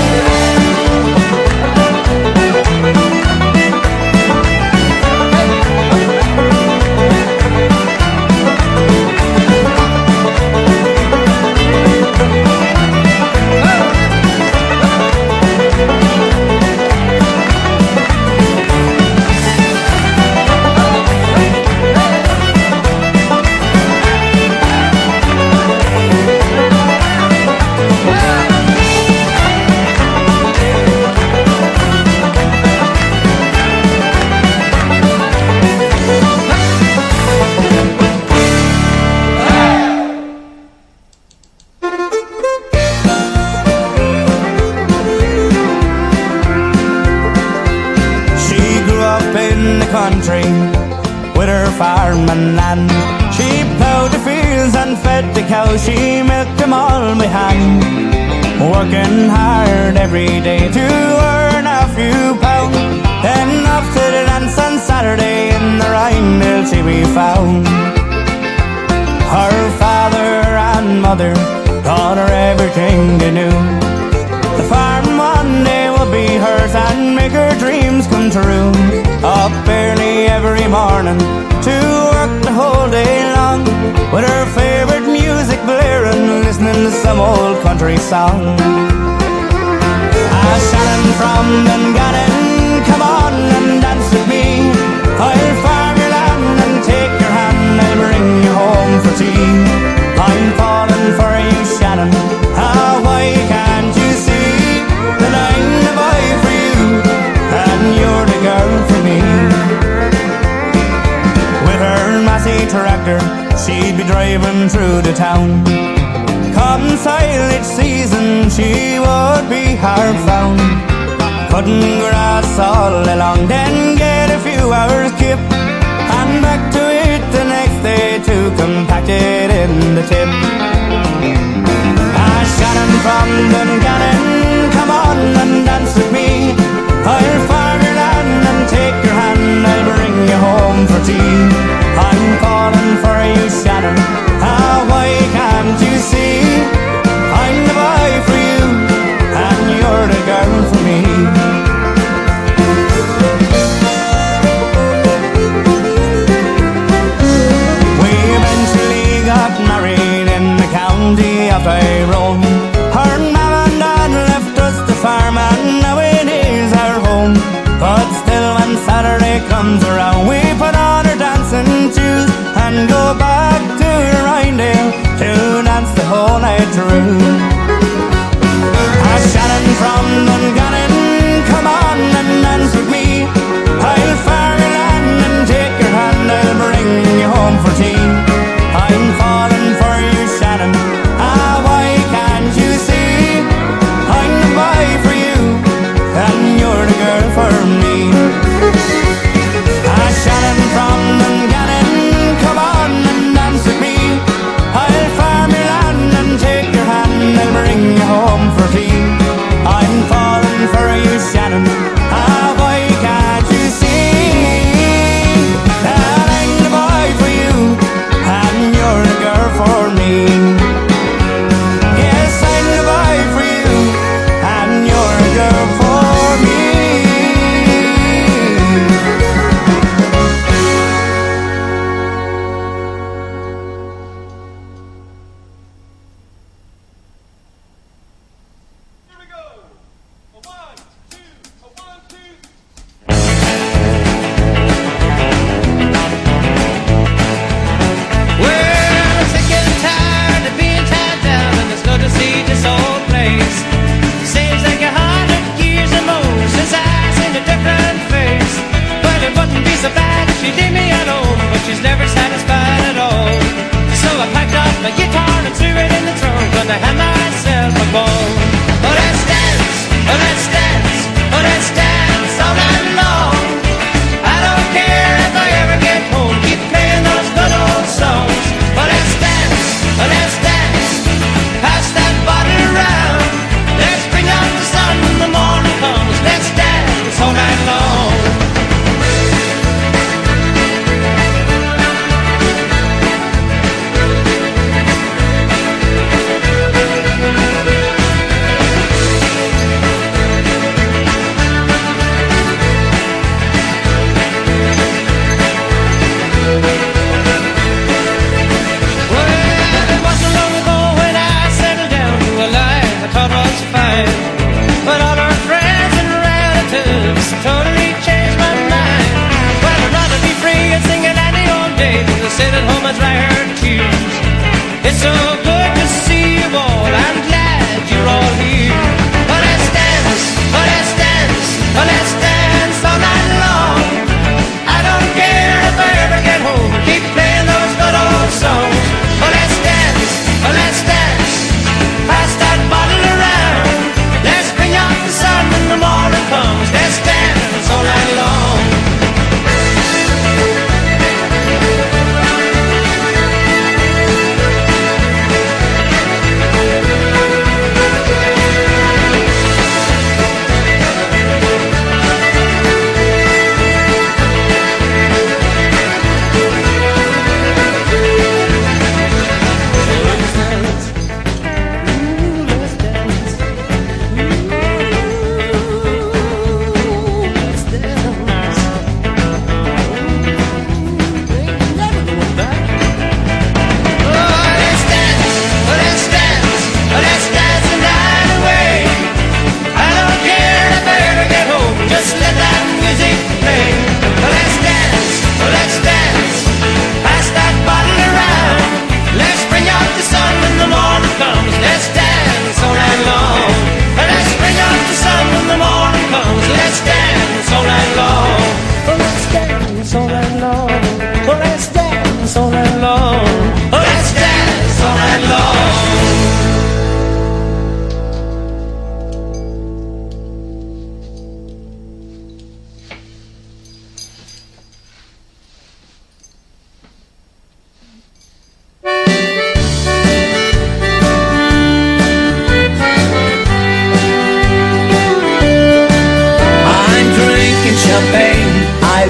country with her farming land. She ploughed the fields and fed the cows, she milked them all by hand, working hard every day to earn a few pounds. Then off to the dance on Saturday, mother taught her everything they knew. The farm one day would be hers and make her dreams come true. Up early every morning to work the whole day long, with her favourite music blaring, listening to some old country song. Shannon from Dungannon, come on and dance with me. I'll farm your land and take your hand, I'll bring you home for tea. I'm falling for you, Shannon, why can't you see that I'm the boy for you and you're the girl for me? With her Massey tractor, she'd be driving through the town. Come silage season, she would be hard found, cutting grass all along, then get a few hours kip, and back to it the next day to compact it in the tip. Shannon from Dungannon, come on and dance with me. I'll farm your land and take your hand, I'll bring you home for tea. I'm calling for you, Shannon, why can't you see I'm the boy for you and you're the girl for me? We eventually got married in the county of Tyrone. Her mum and dad left us the farm and now it is our home. But still when Saturday comes around, we put on our dancing shoes and go back to Rhinedale to dance the whole night through. Shannon from Dungannon, come on and dance with me. I'll farm your land and take your hand, I'll bring you home for tea. I'm falling for you, Shannon, why can't you see I'm the boy for you and you're the girl for me? Shannon from Dungannon, come on and dance with me. I'll farm your land and take your hand, I'll bring you home for tea. I'm falling for you, Shannon, why can't you see that I'm the boy for you and you're the girl for me? Yes, I'm the boy for you and you're the girl for me.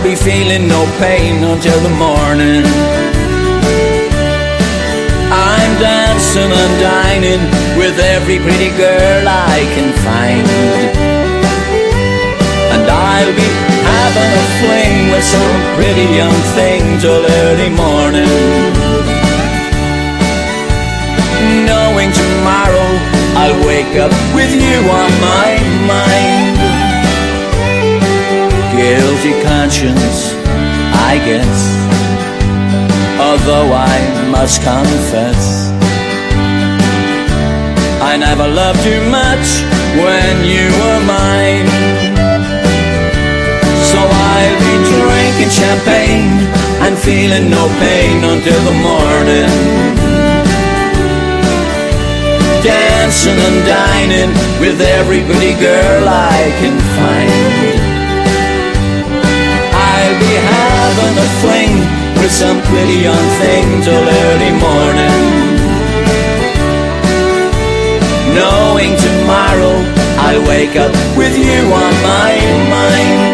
be feeling no pain until the morning. I'm dancing and dining with every pretty girl I can find, and I'll be having a fling with some pretty young thing till early morning, knowing tomorrow I'll wake up with you on my mind. Guilty conscience, I guess, although I must confess I never loved you much when you were mine. So I'll be drinking champagne and feeling no pain until the morning, dancing and dining with every pretty girl I can find. I'll be having a fling with some pretty young thing till early morning, knowing tomorrow I'll wake up with you on my mind.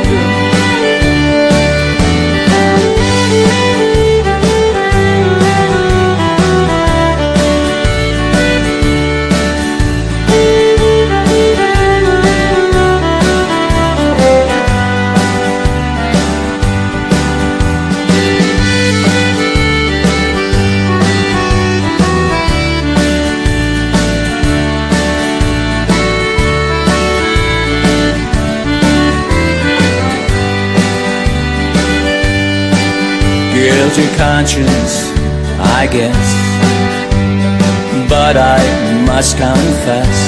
Guilty conscience, I guess, but I must confess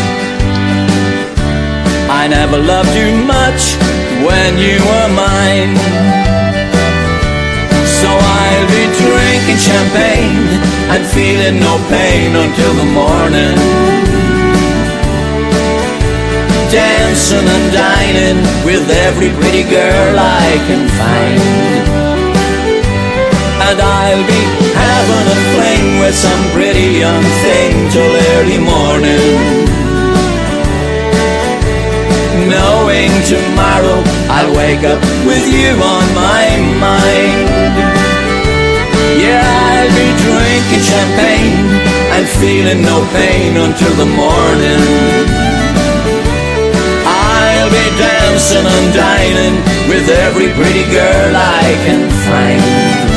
I never loved you much when you were mine. So I'll be drinking champagne and feeling no pain until the morning, dancing and dining with every pretty girl I can find, and I'll be having a fling with some pretty young thing till early morning, knowing tomorrow I'll wake up with you on my mind. Yeah, I'll be drinking champagne and feeling no pain until the morning. I'll be dancing and dining with every pretty girl I can find,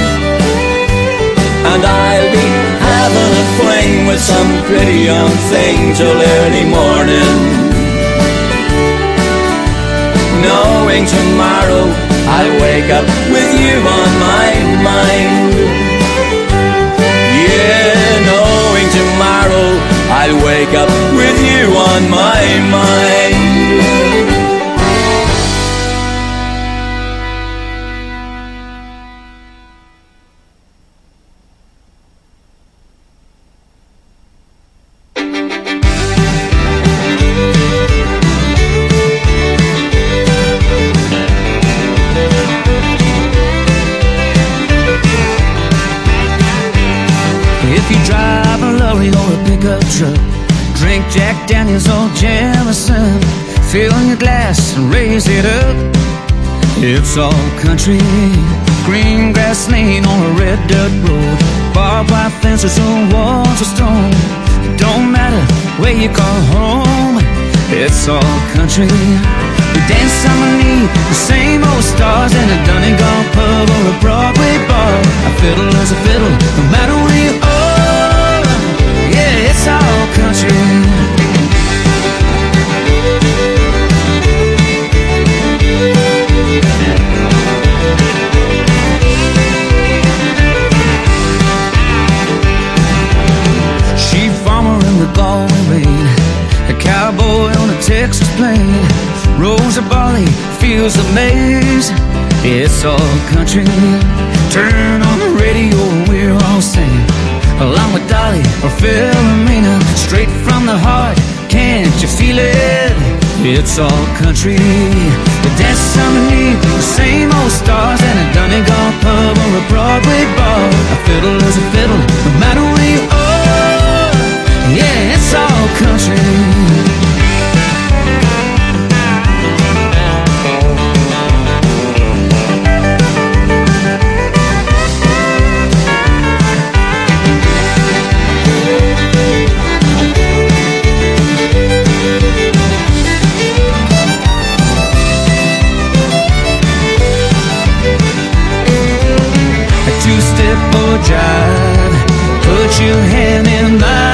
and I'll be having a fling with some pretty young thing till early morning, knowing tomorrow I'll wake up with you on my mind. Yeah, knowing tomorrow I'll wake up with you on my mind. Drink Jack Daniels or Jameson, fill your glass and raise it up. It's all country, green grass lane on a red dirt road, barbed wire fences or walls of stone. It don't matter where you call home, it's all country. We dance underneath the same old stars in a Donegal pub or a Broadway bar. A fiddle is a fiddle, no matter where you are. Yeah, it's all country. Sheep farmer in the Galway rain, a cowboy on a Texas plain, rows of barley, fields of maize. It's all country. Turn on the radio, we're all singing along with Dolly or Philomena, straight from the heart, can't you feel it? It's all country. We dance underneath the same old stars in a Donegal pub or a Broadway bar. A fiddle is a fiddle, no matter where you are. Yeah, it's all country. a drive. Put your hand in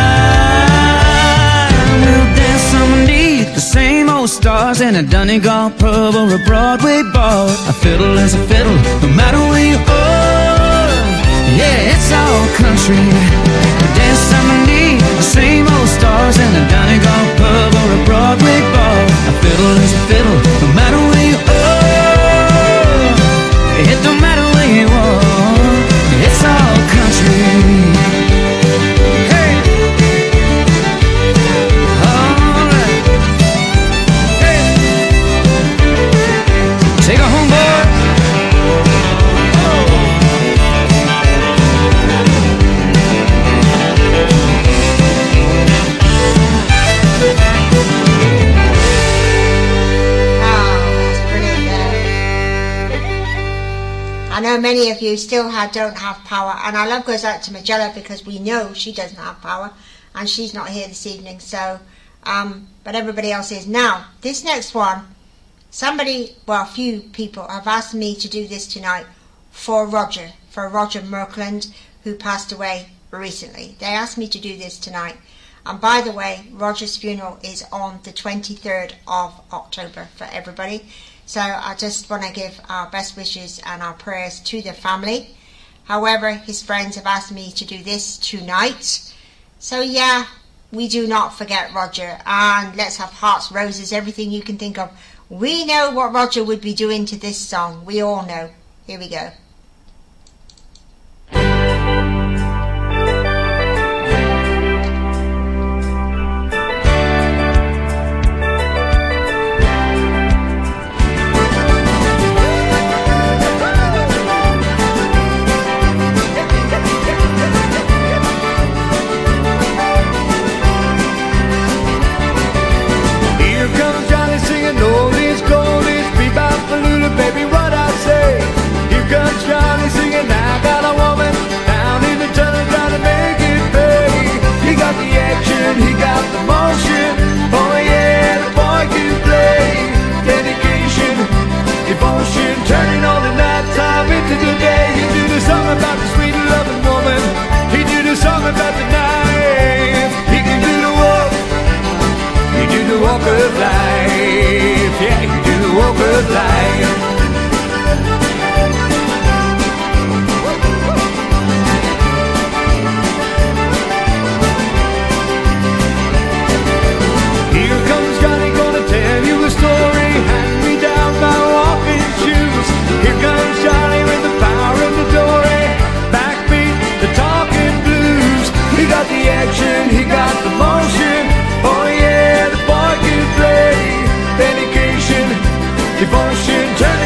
mine. We'll dance underneath the same old stars in a Donegal pub or a Broadway bar. A fiddle is a fiddle, no matter where you are. Yeah, it's all country. We'll dance underneath the same old stars in a Donegal pub or a Broadway bar. A fiddle is a fiddle, no matter where you are. It don't matter where you are. It's all country. Hey, all right. Hey, take her home, boy. I know many of you still don't have power, and our love goes out to Magella because we know she doesn't have power and she's not here this evening, so but everybody else is. Now this next one, a few people have asked me to do this tonight for Roger Merkland, who passed away recently. They asked me to do this tonight, and by the way, Roger's funeral is on the 23rd of October for everybody. So I just want to give our best wishes and our prayers to the family. However, his friends have asked me to do this tonight. So yeah, we do not forget Roger, and let's have hearts, roses, everything you can think of. We know what Roger would be doing to this song. We all know. Here we go. Baby, what I say? Here comes Johnny singing, I got a woman down in the tunnel trying to make it pay. He got the action, he got the motion. Oh yeah, the boy can play. Dedication, devotion, turning all the night time into the day. He did a song about the sweet loving woman. He did a song about the night. He can do the walk. He do the walk of life. Yeah, he do the walk of life. The action, he got the motion. Oh yeah, the boy can play. Dedication, devotion, turn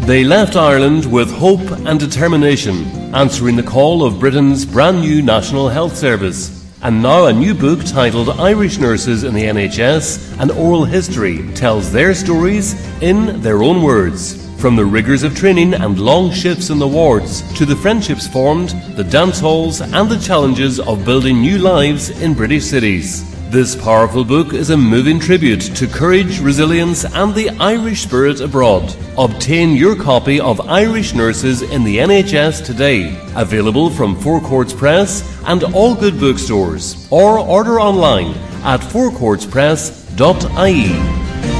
They left Ireland with hope and determination, answering the call of Britain's brand new National Health Service. And now a new book titled Irish Nurses in the NHS, an Oral History, tells their stories in their own words. From the rigours of training and long shifts in the wards, to the friendships formed, the dance halls and the challenges of building new lives in British cities. This powerful book is a moving tribute to courage, resilience and the Irish spirit abroad. Obtain your copy of Irish Nurses in the NHS today. Available from Four Courts Press and all good bookstores. Or order online at fourcourtspress.ie.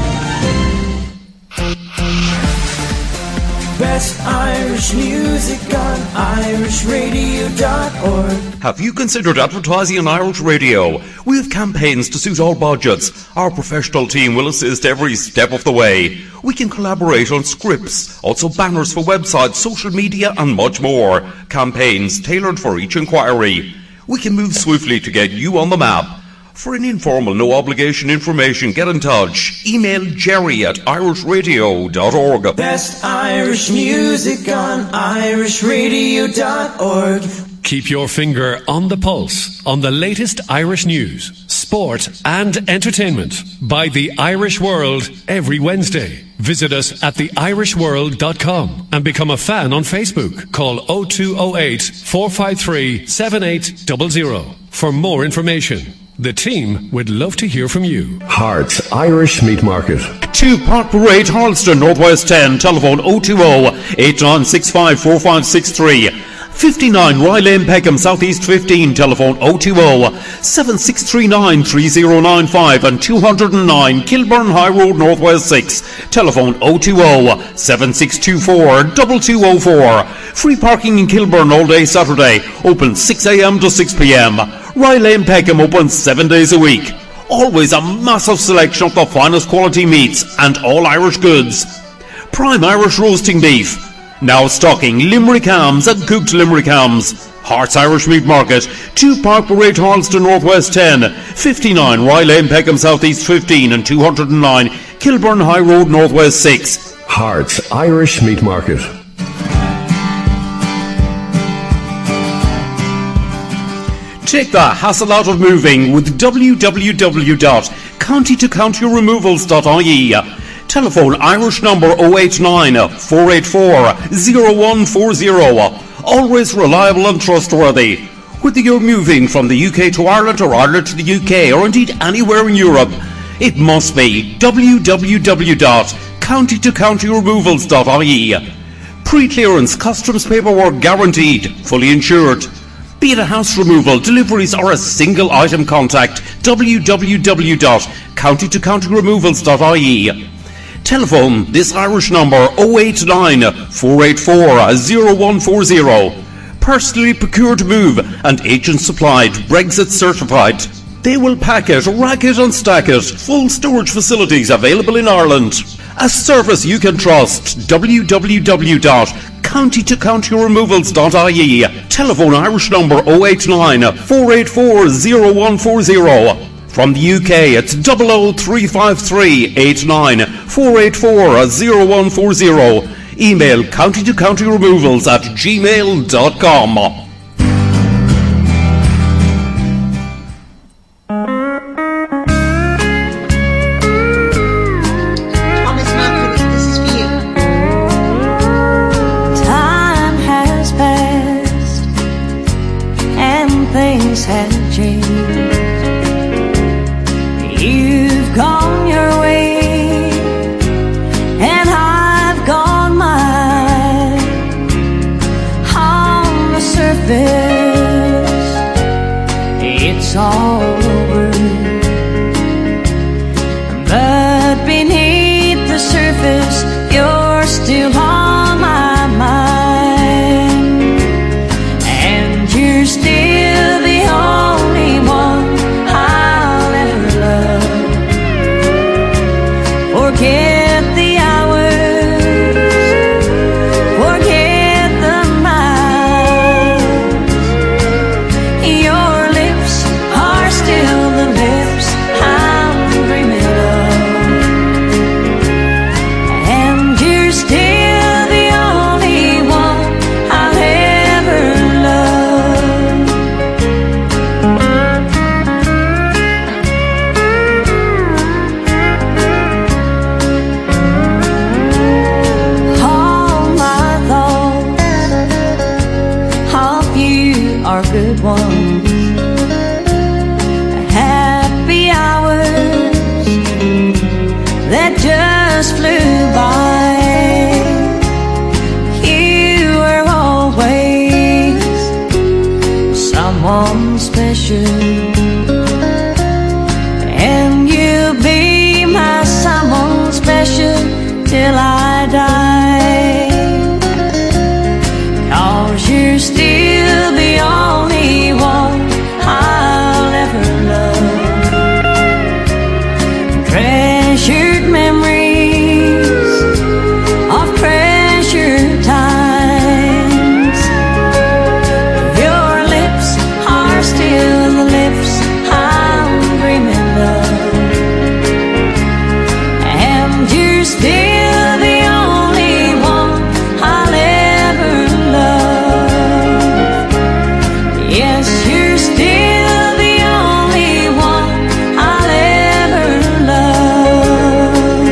Best Irish music on irishradio.org. Have you considered advertising on Irish Radio? We have campaigns to suit all budgets. Our professional team will assist every step of the way. We can collaborate on scripts, also banners for websites, social media and much more. Campaigns tailored for each inquiry. We can move swiftly to get you on the map. For any informal, no-obligation information, get in touch. Email jerry@irishradio.org. Best Irish music on irishradio.org. Keep your finger on the pulse on the latest Irish news, sport and entertainment by The Irish World every Wednesday. Visit us at theirishworld.com and become a fan on Facebook. Call 0208 453 7800 for more information. The team would love to hear from you. Hearts Irish Meat Market. 2 Park Parade, Harleston, Northwest 10. Telephone 020-8965-4563. 59 Rye Lane, Peckham, Southeast 15. Telephone 020-7639-3095 and 209 Kilburn High Road, Northwest 6. Telephone 020-7624-2204. Free parking in Kilburn all day Saturday. Open 6 a.m. to 6 p.m. Rye Lane, Peckham open 7 days a week. Always a massive selection of the finest quality meats and all Irish goods. Prime Irish roasting beef. Now stocking Limerick hams and cooked Limerick hams. Hearts Irish Meat Market, 2 Park Parade, Harleston, Northwest 10, 59 Rye Lane, Peckham, Southeast 15 and 209 Kilburn High Road, Northwest 6. Hearts Irish Meat Market. Take the hassle out of moving with www.countytocountyremovals.ie. Telephone Irish number 089 484 0140. Always reliable and trustworthy. Whether you're moving from the UK to Ireland or Ireland to the UK or indeed anywhere in Europe, it must be www.countytocountyremovals.ie. Pre-clearance customs paperwork guaranteed, fully insured. Be it a house removal, deliveries or a single item, contact www.countytocountyremovals.ie. Telephone this Irish number 089 484 0140. Personally procured move and agent supplied, Brexit certified. They will pack it, rack it and stack it. Full storage facilities available in Ireland. A service you can trust. www.countytocountyremovals.ie. Telephone Irish number 089 484 0140. From the UK, it's 00353 89 484 0140. Email countytocountyremovals@gmail.com. It's all over, but beneath the surface, you're still on my mind, and you're still the only one I'll ever love. Forget the hours, forget the miles, till I die. 'Cause you're still the only one I'll ever love. Treasured memories of treasured times. Your lips are still the lips I'm dreaming of. And you're still the only one I'll ever love. Yes, you're still the only one I'll ever love.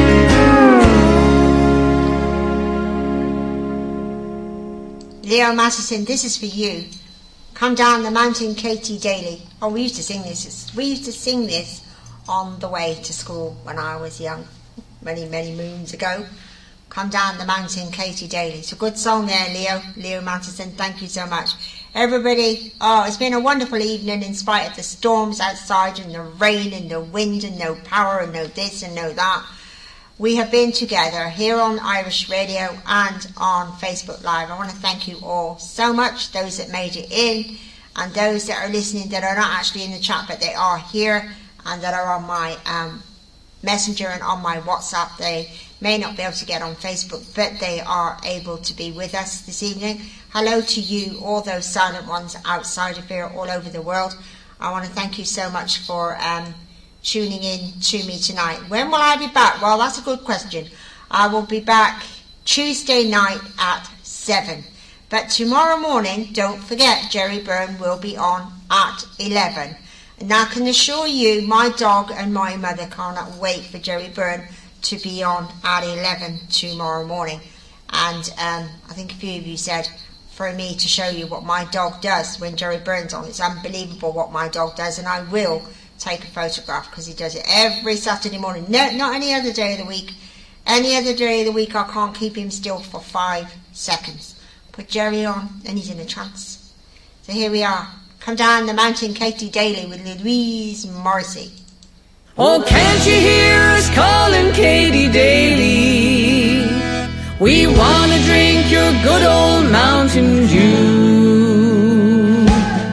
Leo Matheson, this is for you. Come down the mountain, Katie Daly. Oh, we used to sing this. We used to sing this on the way to school when I was young, many, many moons ago. Come down the mountain, Katie Daly. It's a good song there, Leo Matheson. Thank you so much. Everybody, it's been a wonderful evening in spite of the storms outside and the rain and the wind and no power and no this and no that. We have been together here on Irish Radio and on Facebook Live. I want to thank you all so much, those that made it in and those that are listening that are not actually in the chat but they are here and that are on my Messenger and on my WhatsApp. They may not be able to get on Facebook, but they are able to be with us this evening. Hello to you, all those silent ones outside of here all over the world. I want to thank you so much for tuning in to me tonight. When will I be back? Well, that's a good question. I will be back Tuesday night at 7. But tomorrow morning, don't forget, Jerry Byrne will be on at 11. And I can assure you, my dog and my mother cannot wait for Jerry Byrne to be on at 11 tomorrow morning. And I think a few of you said for me to show you what my dog does when Jerry Byrne's on. It's unbelievable what my dog does, and I will take a photograph because he does it every Saturday morning. No, not any other day of the week. Any other day of the week I can't keep him still for 5 seconds. Put Jerry on and he's in a trance. So here we are. Come down the mountain, Katie Daly with Louise Morrissey. Oh, can't you hear us calling Katie Daly? We want to drink your good old Mountain Dew.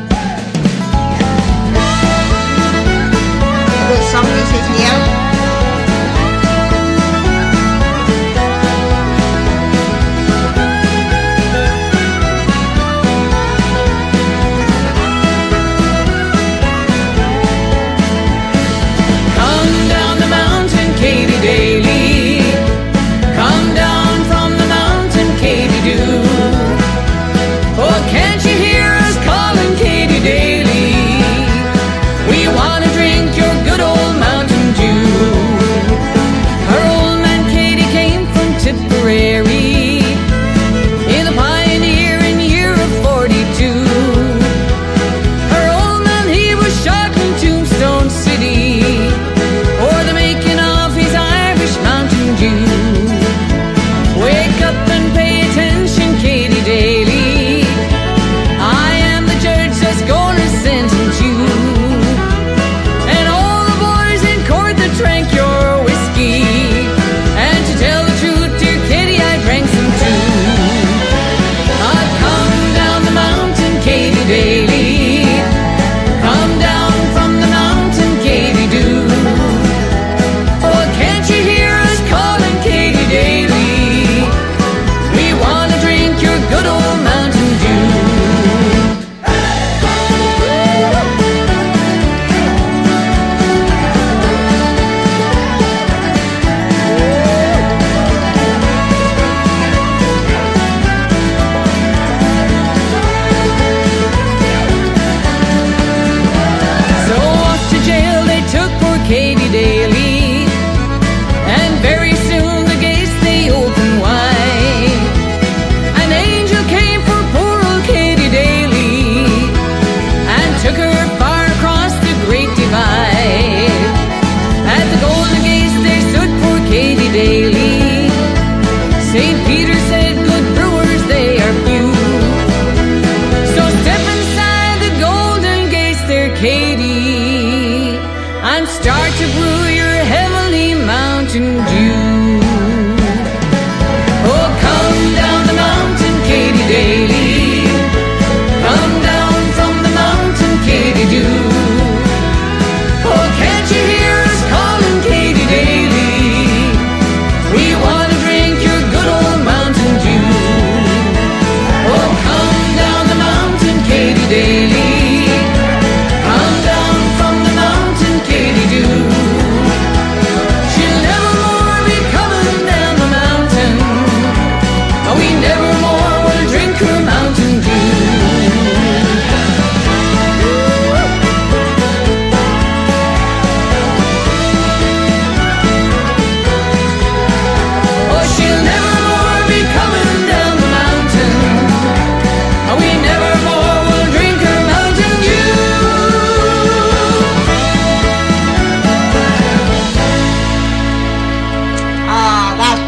Good song this is, Leo.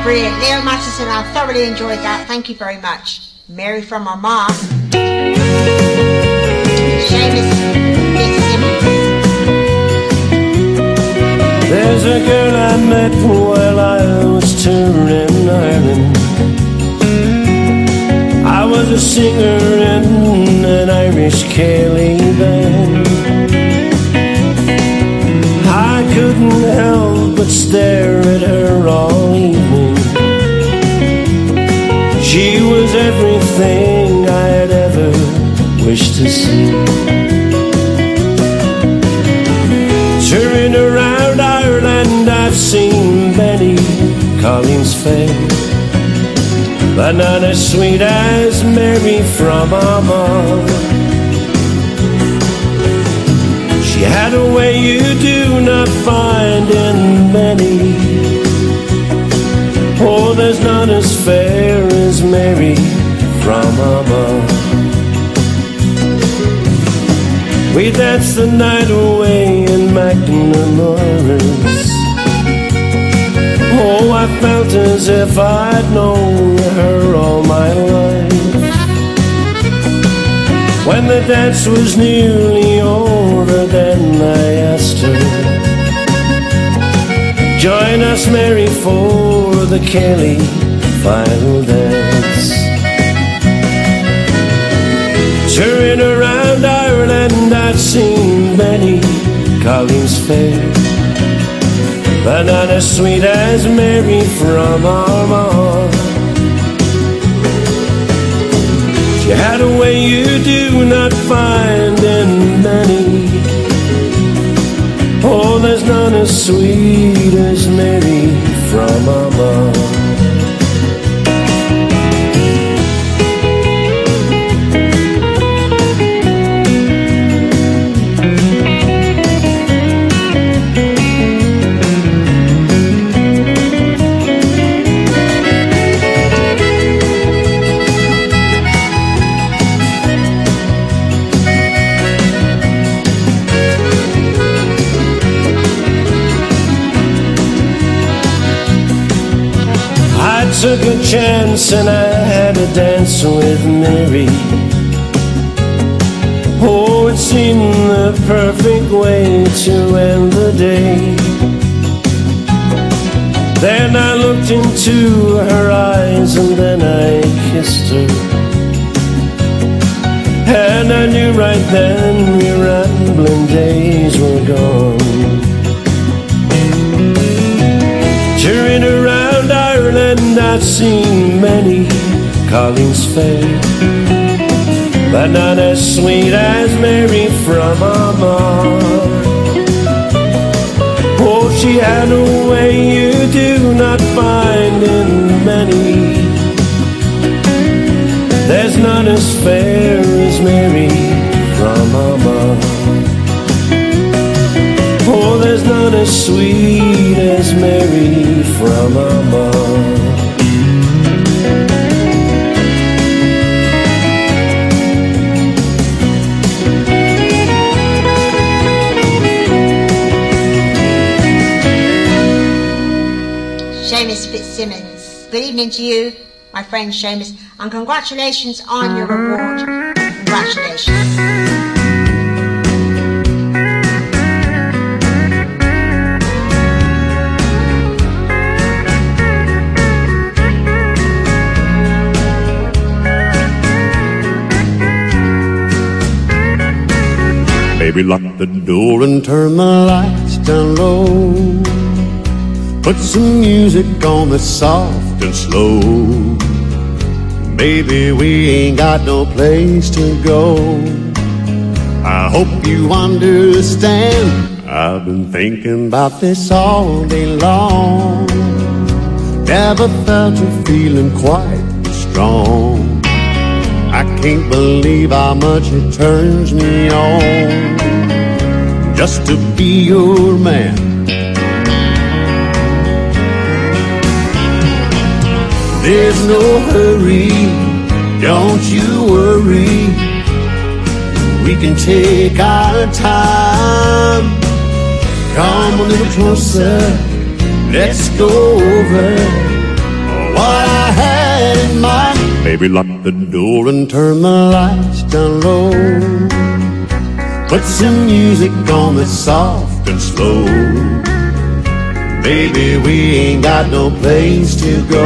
Brilliant. Leo Matheson, I thoroughly enjoyed that. Thank you very much. Mary from our mom. Seamus Fitzsimmons. There's a girl I met while I was touring Ireland. I was a singer in an Irish Kelly band. I couldn't help but stare at her all evening. She was everything I'd ever wished to see. Touring around Ireland, I've seen Benny Collins Fair, but not as sweet as Mary from Armagh. She had a way you do not find in many. Oh, there's none as fair as Mary from Armagh. We danced the night away in McNamara's. Oh, I felt as if I'd known her all my life. When the dance was nearly over, then I asked her, join us, Mary, for the Kelly final dance. Touring around Ireland, I'd seen Benny Collins Fair, but not as sweet as Mary from Armagh. She had a way you do not find in many. Oh, there's none as sweet as Mary from Armagh. Took a chance and I had a dance with Mary. Oh, it seemed the perfect way to end the day. Then I looked into her eyes and then I kissed her, and I knew right then your rambling days were gone. Touring around Ireland, I'd seen many Collins Fair, but not as sweet as Mary from Armagh. Oh, she had a way you do not find in many. There's none as fair as Mary from Armagh. Oh, there's none as sweet as Mary from Armagh. Seamus Fitzsimmons. Good evening to you, my friend Seamus, and congratulations on your award. Congratulations. Baby, lock the door and turn the lights down low. Put some music on that's soft and slow. Baby, we ain't got no place to go. I hope you understand, I've been thinking about this all day long. Never felt you feeling quite strong. I can't believe how much it turns me on just to be your man. There's no hurry, don't you worry. We can take our time. Come a little closer, let's go over Baby, lock the door and turn the lights down low. Put some music on that's soft and slow. Baby, we ain't got no place to go.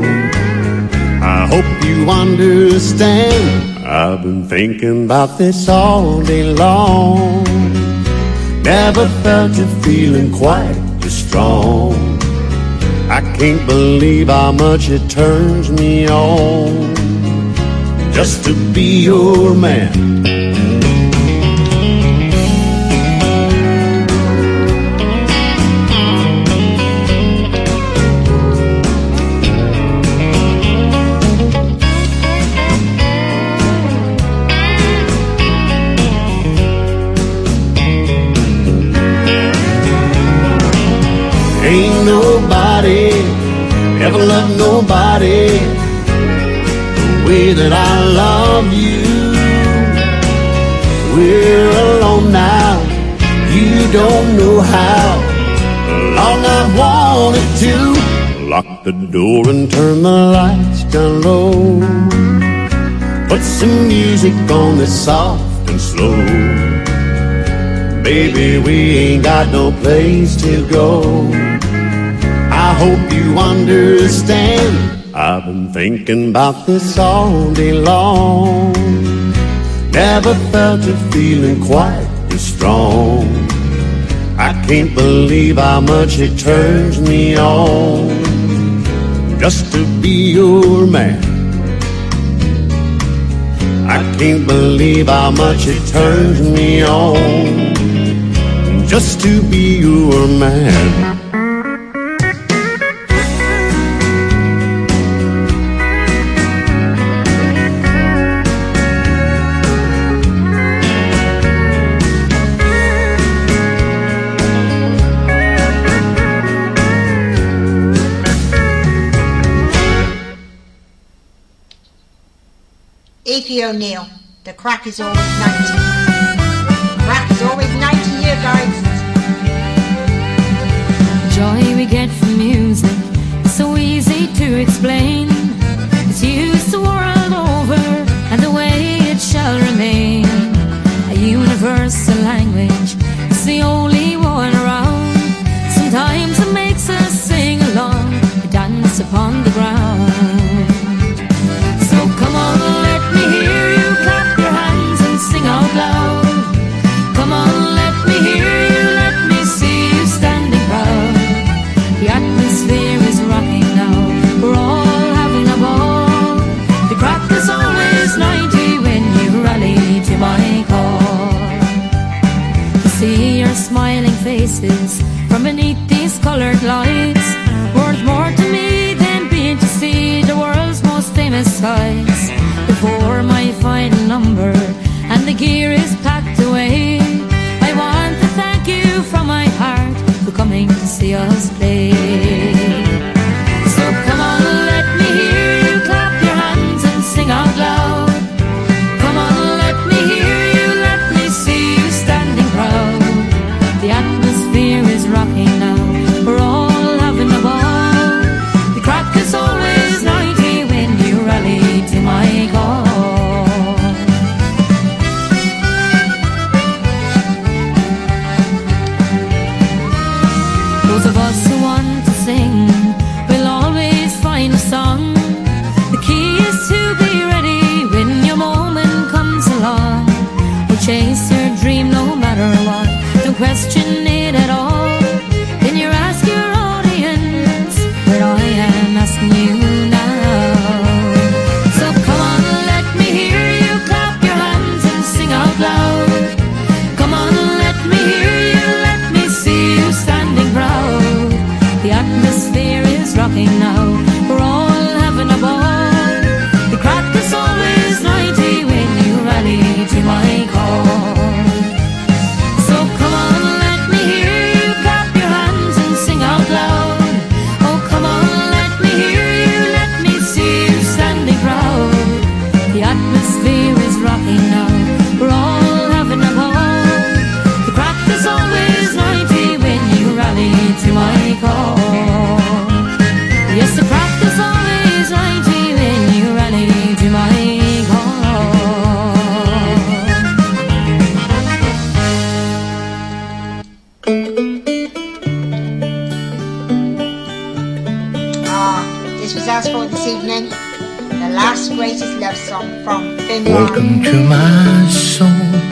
I hope you understand. I've been thinking about this all day long. Never felt you feeling quite this strong. I can't believe how much it turns me on just to be your man. Ain't nobody ever loved nobody the way that I love you. We're alone now, you don't know how long I've wanted to. Lock the door and turn the lights down low. Put some music on that's soft and slow. Baby, we ain't got no place to go. I hope you understand. I've been thinking about this all day long. Never felt you feeling quite this strong. I can't believe how much it turns me on just to be your man. I can't believe how much it turns me on just to be your man. E.P. O'Neill, the crack is always 90. Crack is always 90 here, guys. Joy we get from music is so easy to explain. It's used the world over, and the way it shall remain. A universal language, it's the only one around. Sometimes it makes us sing along, we dance upon the ground. So come on, let me hear you clap your hands and sing out loud. Come on, let me hear you, let me see you standing proud. The atmosphere is rocking now, we're all having a ball. The crack is always 90 when you rally to my call. To see your smiling faces from beneath these colored lights, worth more to me than being to see the world's most famous sights. Before my final number and the gear is packed away, I want to thank you from my heart for coming to see us play. So come on, let me hear you clap your hands and sing out loud. Come on, let me hear you, let me see you standing proud. The atmosphere is rocking now, we're all having a ball. The crack is always 90 when you rally to my call. Those of us who want for this evening. The Last Greatest Love Song from Finland. Welcome to my soul.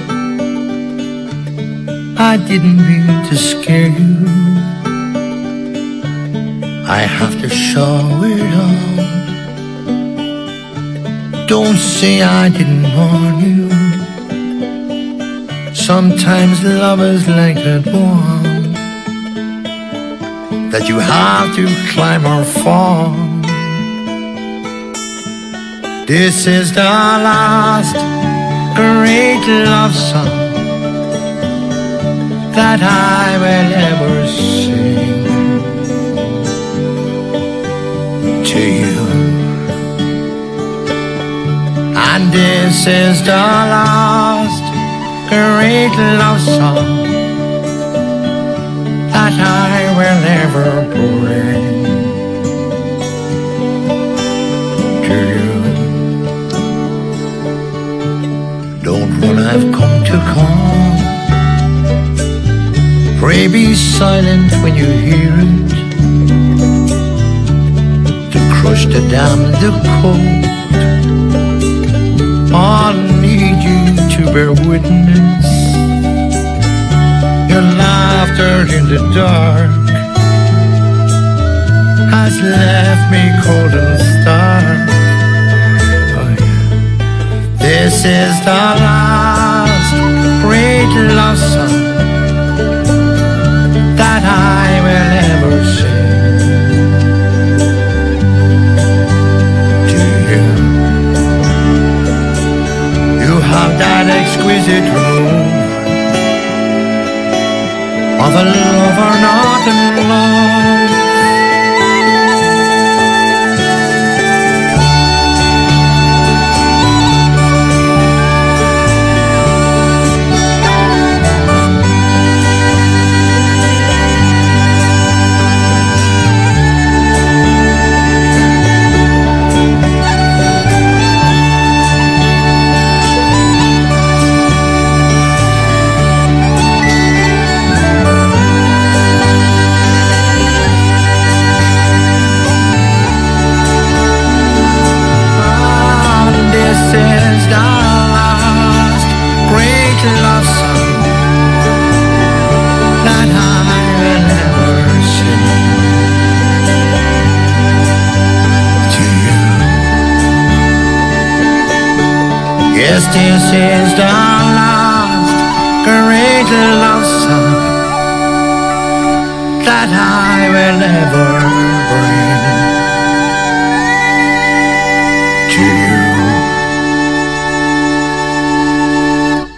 I didn't mean to scare you. I have to show it all. Don't say I didn't warn you. Sometimes love is like that wall that you have to climb or fall. This is the last great love song that I will ever sing to you. And this is the last great love song that I will ever bring to you. Don't run, I've come to call. Pray be silent when you hear it. To crush the damned, the cold. I need you to bear witness. Your laughter in the dark has left me cold and stark. Oh, yeah. This is the last great love song that I will ever sing to you. You have that exquisite room of a lover not in love. Yes, this is the last great love song that I will ever bring to you.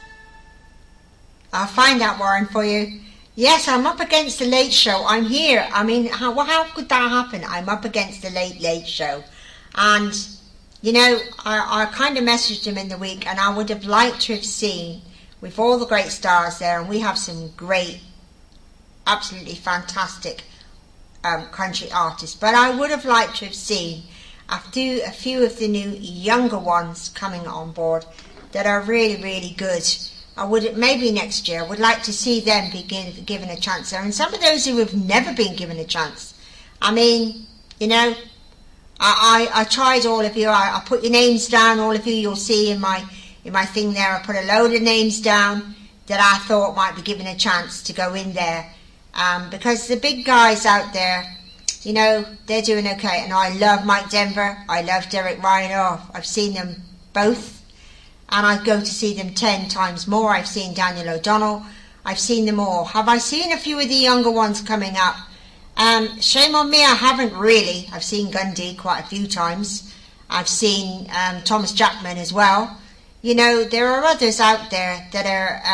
I'll find out, Warren, for you. Yes, I'm up against the Late Show. I'm here. I mean, how could that happen? I'm up against the Late Show. And you know, I kind of messaged him in the week, and I would have liked to have seen, with all the great stars there, and we have some great, absolutely fantastic country artists, but I would have liked to have seen a few of the new younger ones coming on board that are really, really good. I would, maybe next year, would like to see them be given a chance there, and some of those who have never been given a chance. I mean, you know, I tried all of you. I put your names down, all of you. You'll see in my thing there. I put a load of names down that I thought might be given a chance to go in there, because the big guys out there, you know, they're doing okay. And I love Mike Denver. I love Derek Ryan. Oh, I've seen them both, and I go to see them 10 times more. I've seen Daniel O'Donnell. I've seen them all. Have I seen a few of the younger ones coming up? Shame on me, I haven't really. I've seen Gundy quite a few times. I've seen Thomas Jackman as well. You know, there are others out there that are,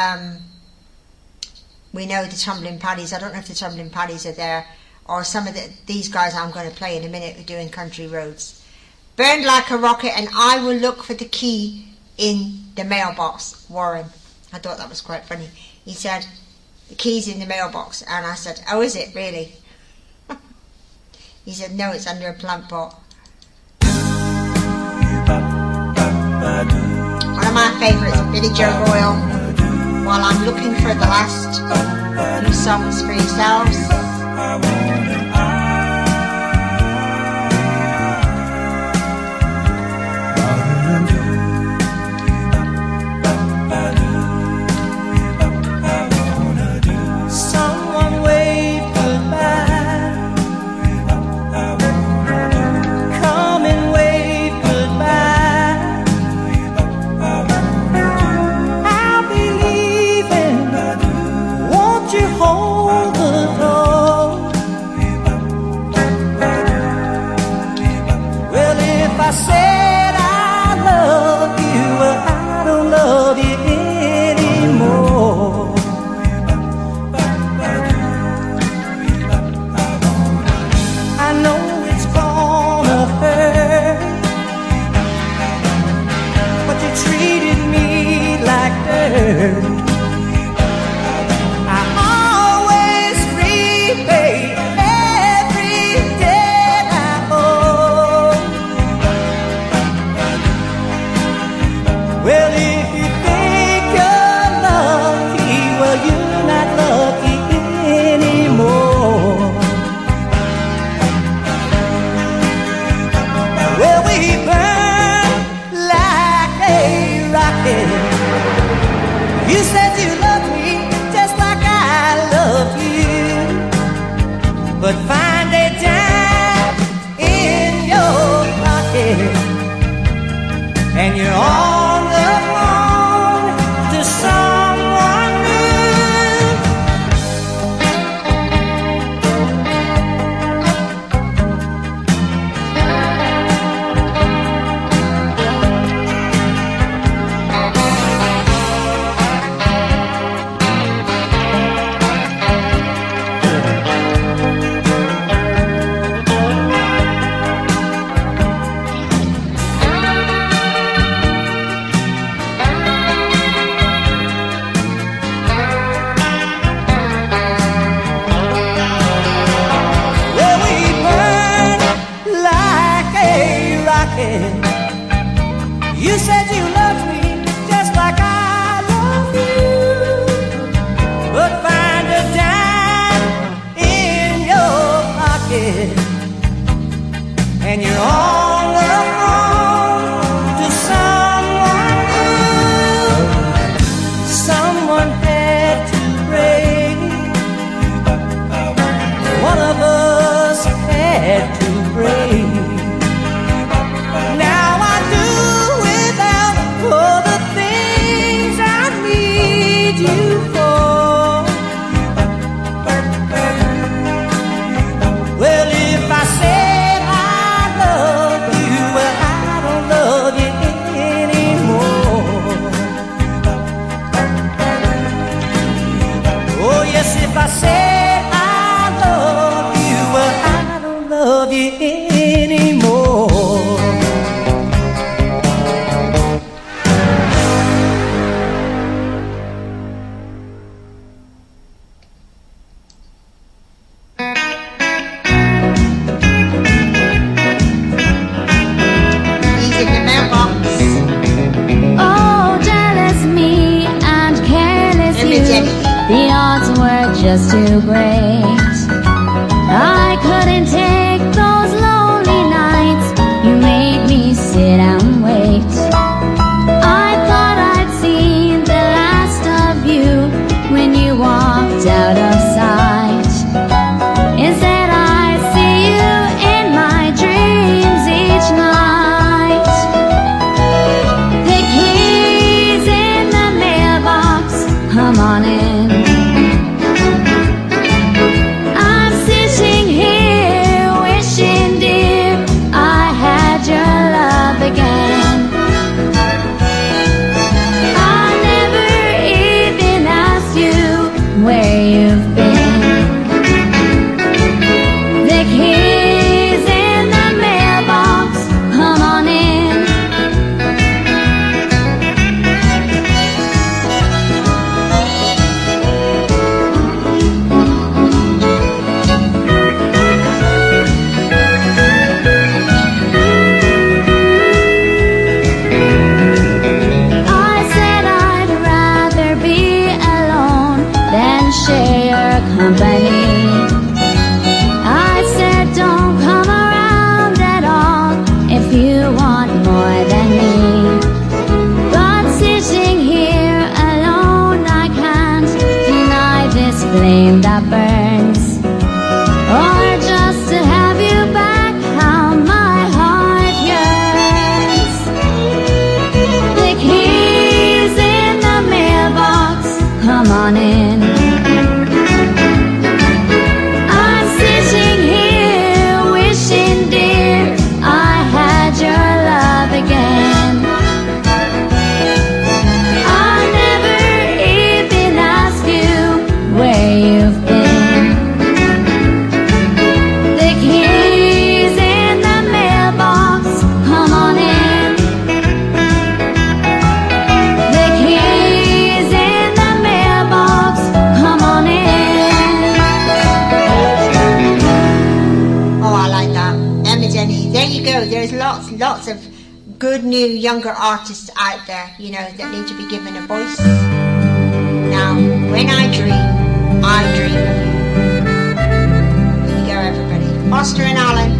we know the Tumbling Paddies. I don't know if the Tumbling Paddies are there, or some of these guys I'm going to play in a minute are doing Country Roads. Burned Like a Rocket, and I will look for the key in the mailbox, Warren. I thought that was quite funny. He said, the key's in the mailbox, and I said, oh, is it really? He said, no, it's under a plant pot. One of my favourites, Billy Joe Royal. While I'm looking for the last new songs for yourselves. I said I love you, well, I don't love you anymore. I know it's gonna hurt, but you treated me like dirt. I always repay every debt I owe. Well, if you think you're lucky, well, you're not lucky anymore. Well, we burn like a rocket. You said you loved me just like I love you, but find a dime in your pocket and you're on the phone to someone new. Well, we burn like a rocket. You said you loved me just like I love you, but find a dime in your pocket and you're on the phone to someone new. Someone had to break. One of us had to break. Now I do without all the things I need you for. Well, if I said I love you, well, I don't love you anymore. Oh, yes, if I said I love you, well, I don't love you anymore. He's in the mailbox. Oh, jealous me and careless Let me you. tell you. The odds were just too great. I couldn't take those lonely nights. You made me sit and wait. I thought I'd seen the last of you when you walked out of sight. Instead, I see you in my dreams each night. The keys in the mailbox, come on in. there's lots of good new younger artists out there, you know, that need to be given a voice. Now, when I dream of you. Here we go, everybody. Foster and Alan.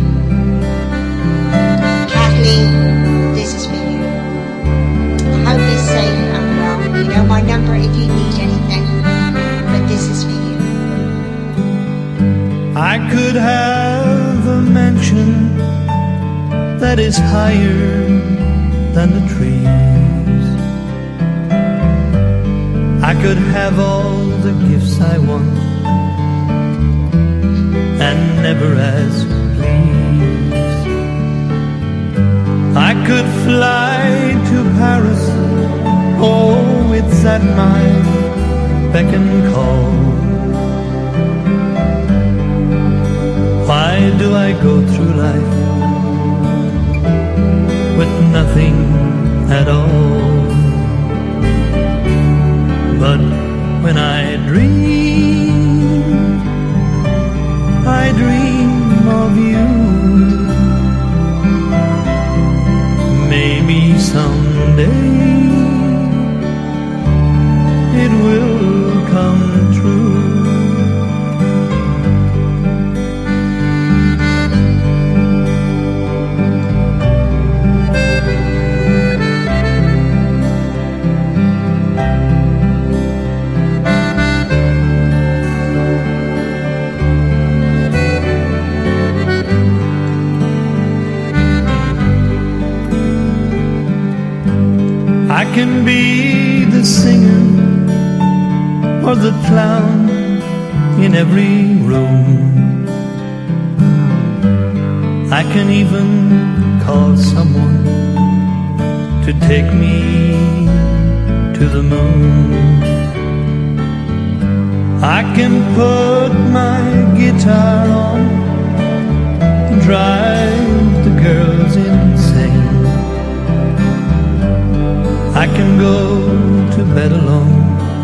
Kathleen, this is for you. I hope you're safe and well. You know my number if you need anything. But this is for you. I could have a mansion that is higher than the trees. I could have all the gifts I want and never ask please. I could fly to Paris, oh, it's at my beck and call. Why do I go through life with nothing at all? But when I dream of you. Maybe someday it will come true. I can be the singer or the clown in every room. I can even call someone to take me to the moon. I can put my guitar on and drive the girls insane. I can go to bed alone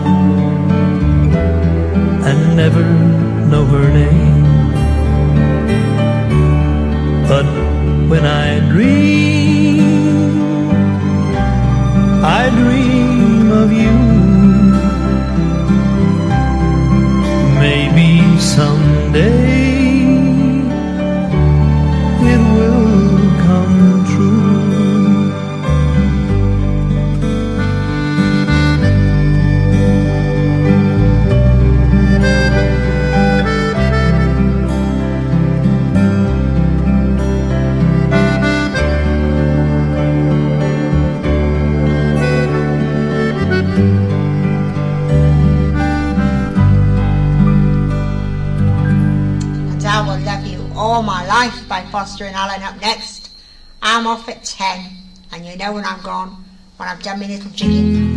and never know her name. But when I dream of you. Maybe someday it will come true. All My Life by Foster and Allen. Up next, I'm off at 10, and you know when I'm gone, when I've done my little jigging.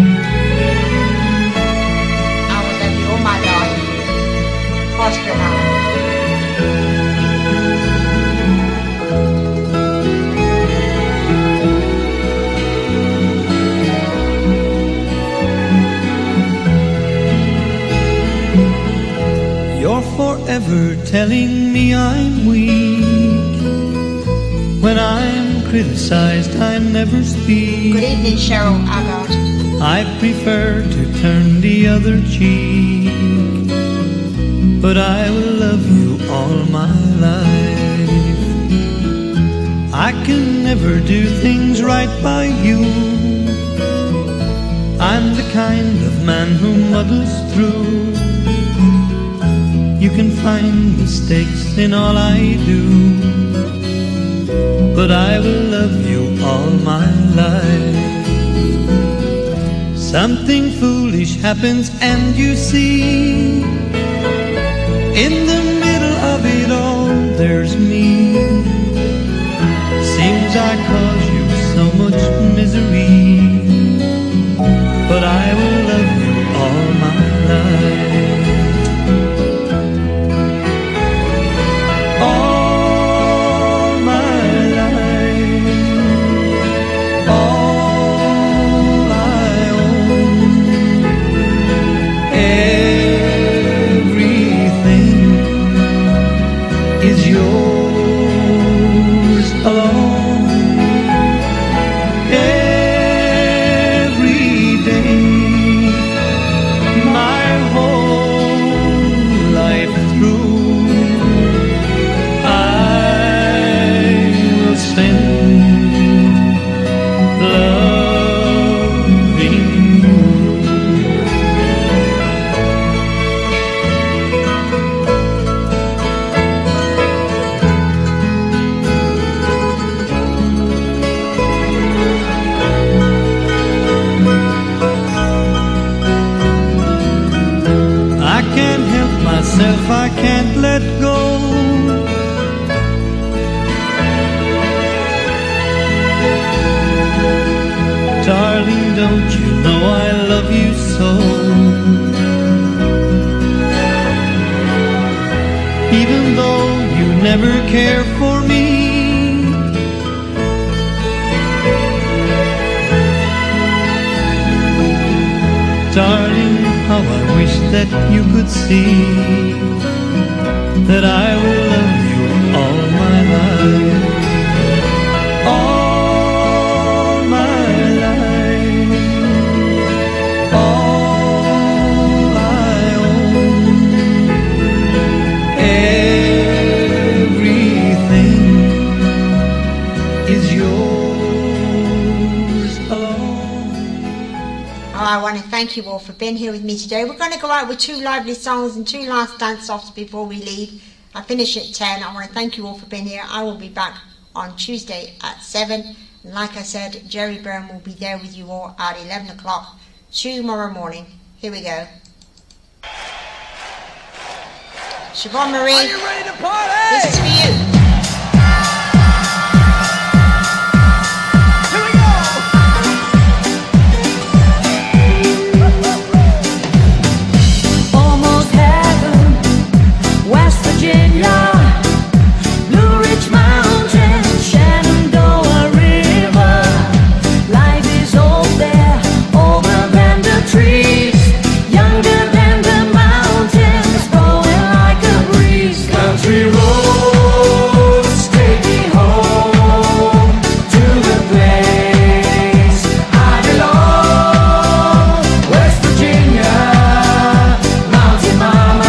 I will love you all my life. Foster and Allen. You're forever telling me I'm weak. When I'm criticized, I never speak. Good evening, Cheryl Agard. I prefer to turn the other cheek. But I will love you all my life. I can never do things right by you. I'm the kind of man who muddles through. You can find mistakes in all I do, but I will love you all my life. Something foolish happens and you see, in the middle of it all there's me. Seems I cause you so much misery, but I will love you all my life. Is yours alone. don't you know I love you so? Even though you never care for me, darling, how I wish that you could see that I will love you all my life. All my life. All I own. Everything is yours alone. Oh, I want to thank you all for being here with me today. We're going to go out with 2 lively songs and 2 last dance-offs before we leave. I finish at 10. I want to thank you all for being here. I will be back on Tuesday at 7. And like I said, Jerry Byrne will be there with you all at 11 o'clock tomorrow morning. Here we go. Siobhan Marie, are you ready to party? This is for you. Blue Ridge Mountains, Shenandoah River. Life is old there, older than the trees, younger than the mountains, blowing like a breeze. Country roads take me home to the place I belong. West Virginia, Mountain Mama.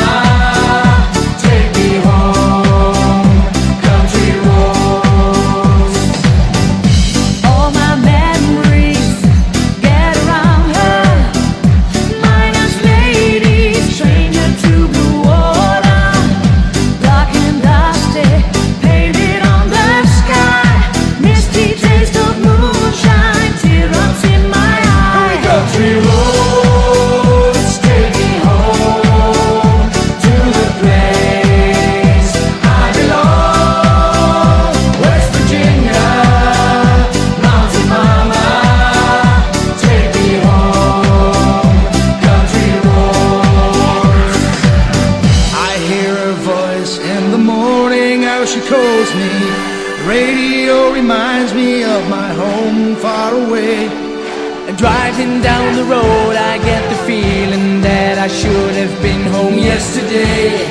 Driving down the road, I get the feeling that I should have been home yesterday.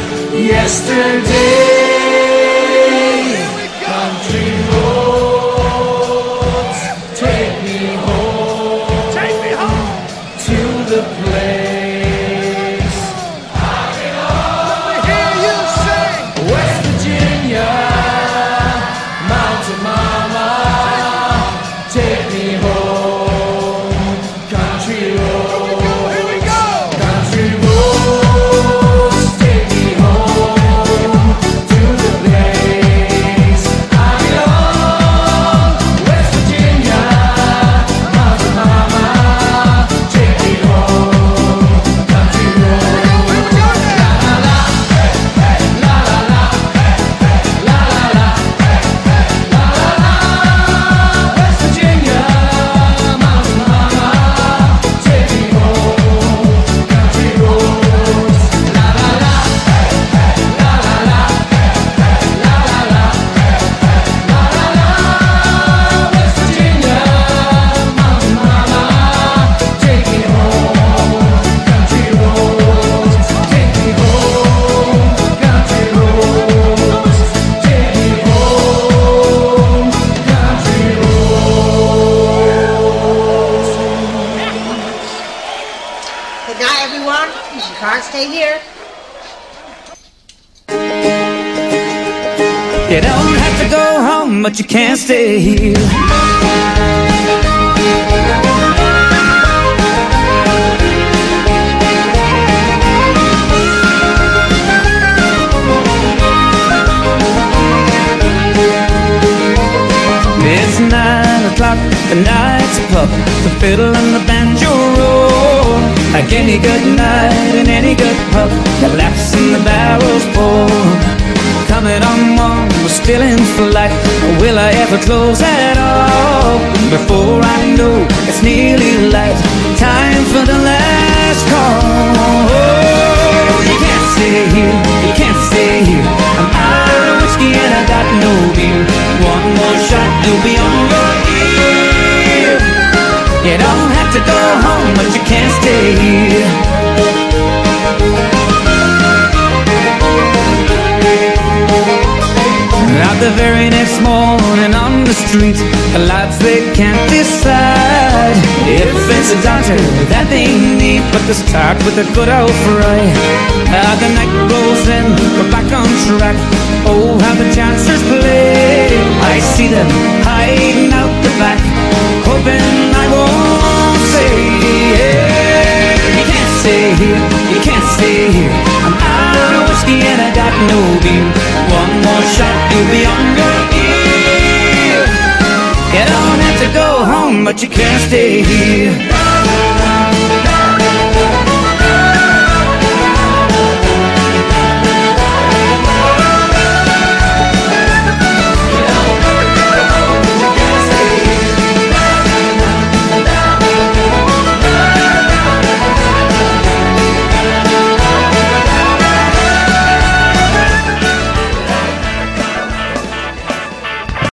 Country roads, take me home to the place I belong. Let me hear you sing. West Virginia, Mountain Mama, take me home. Stay here. You don't have to go home, but you can't stay here. It's 9 o'clock, the night's a pup, the fiddle and the banjo roll. Like any good night and any good pup, the laughs and the barrels pour. Coming on, we're still in flight. Will I ever close at all? up, and before I know, it's nearly light. Time for the last call. Oh, you can't stay here, you can't stay here. I'm out of whiskey and I got no beer. One more shot, you'll be on your ear. You don't have to go home, but you can't stay here. Out the very next morning on the street, the lads, they can't decide if it's a doctor that they need, but to start with a good old fry. The night rolls in, we're back on track. Oh, how the chancers play. I see them hiding out the back, hoping I won't say, hey, you can't stay here, you can't stay here. I'm out of whiskey and I got no beer. One more shot, you'll be on your ear. You don't have to go home, but you can't stay here.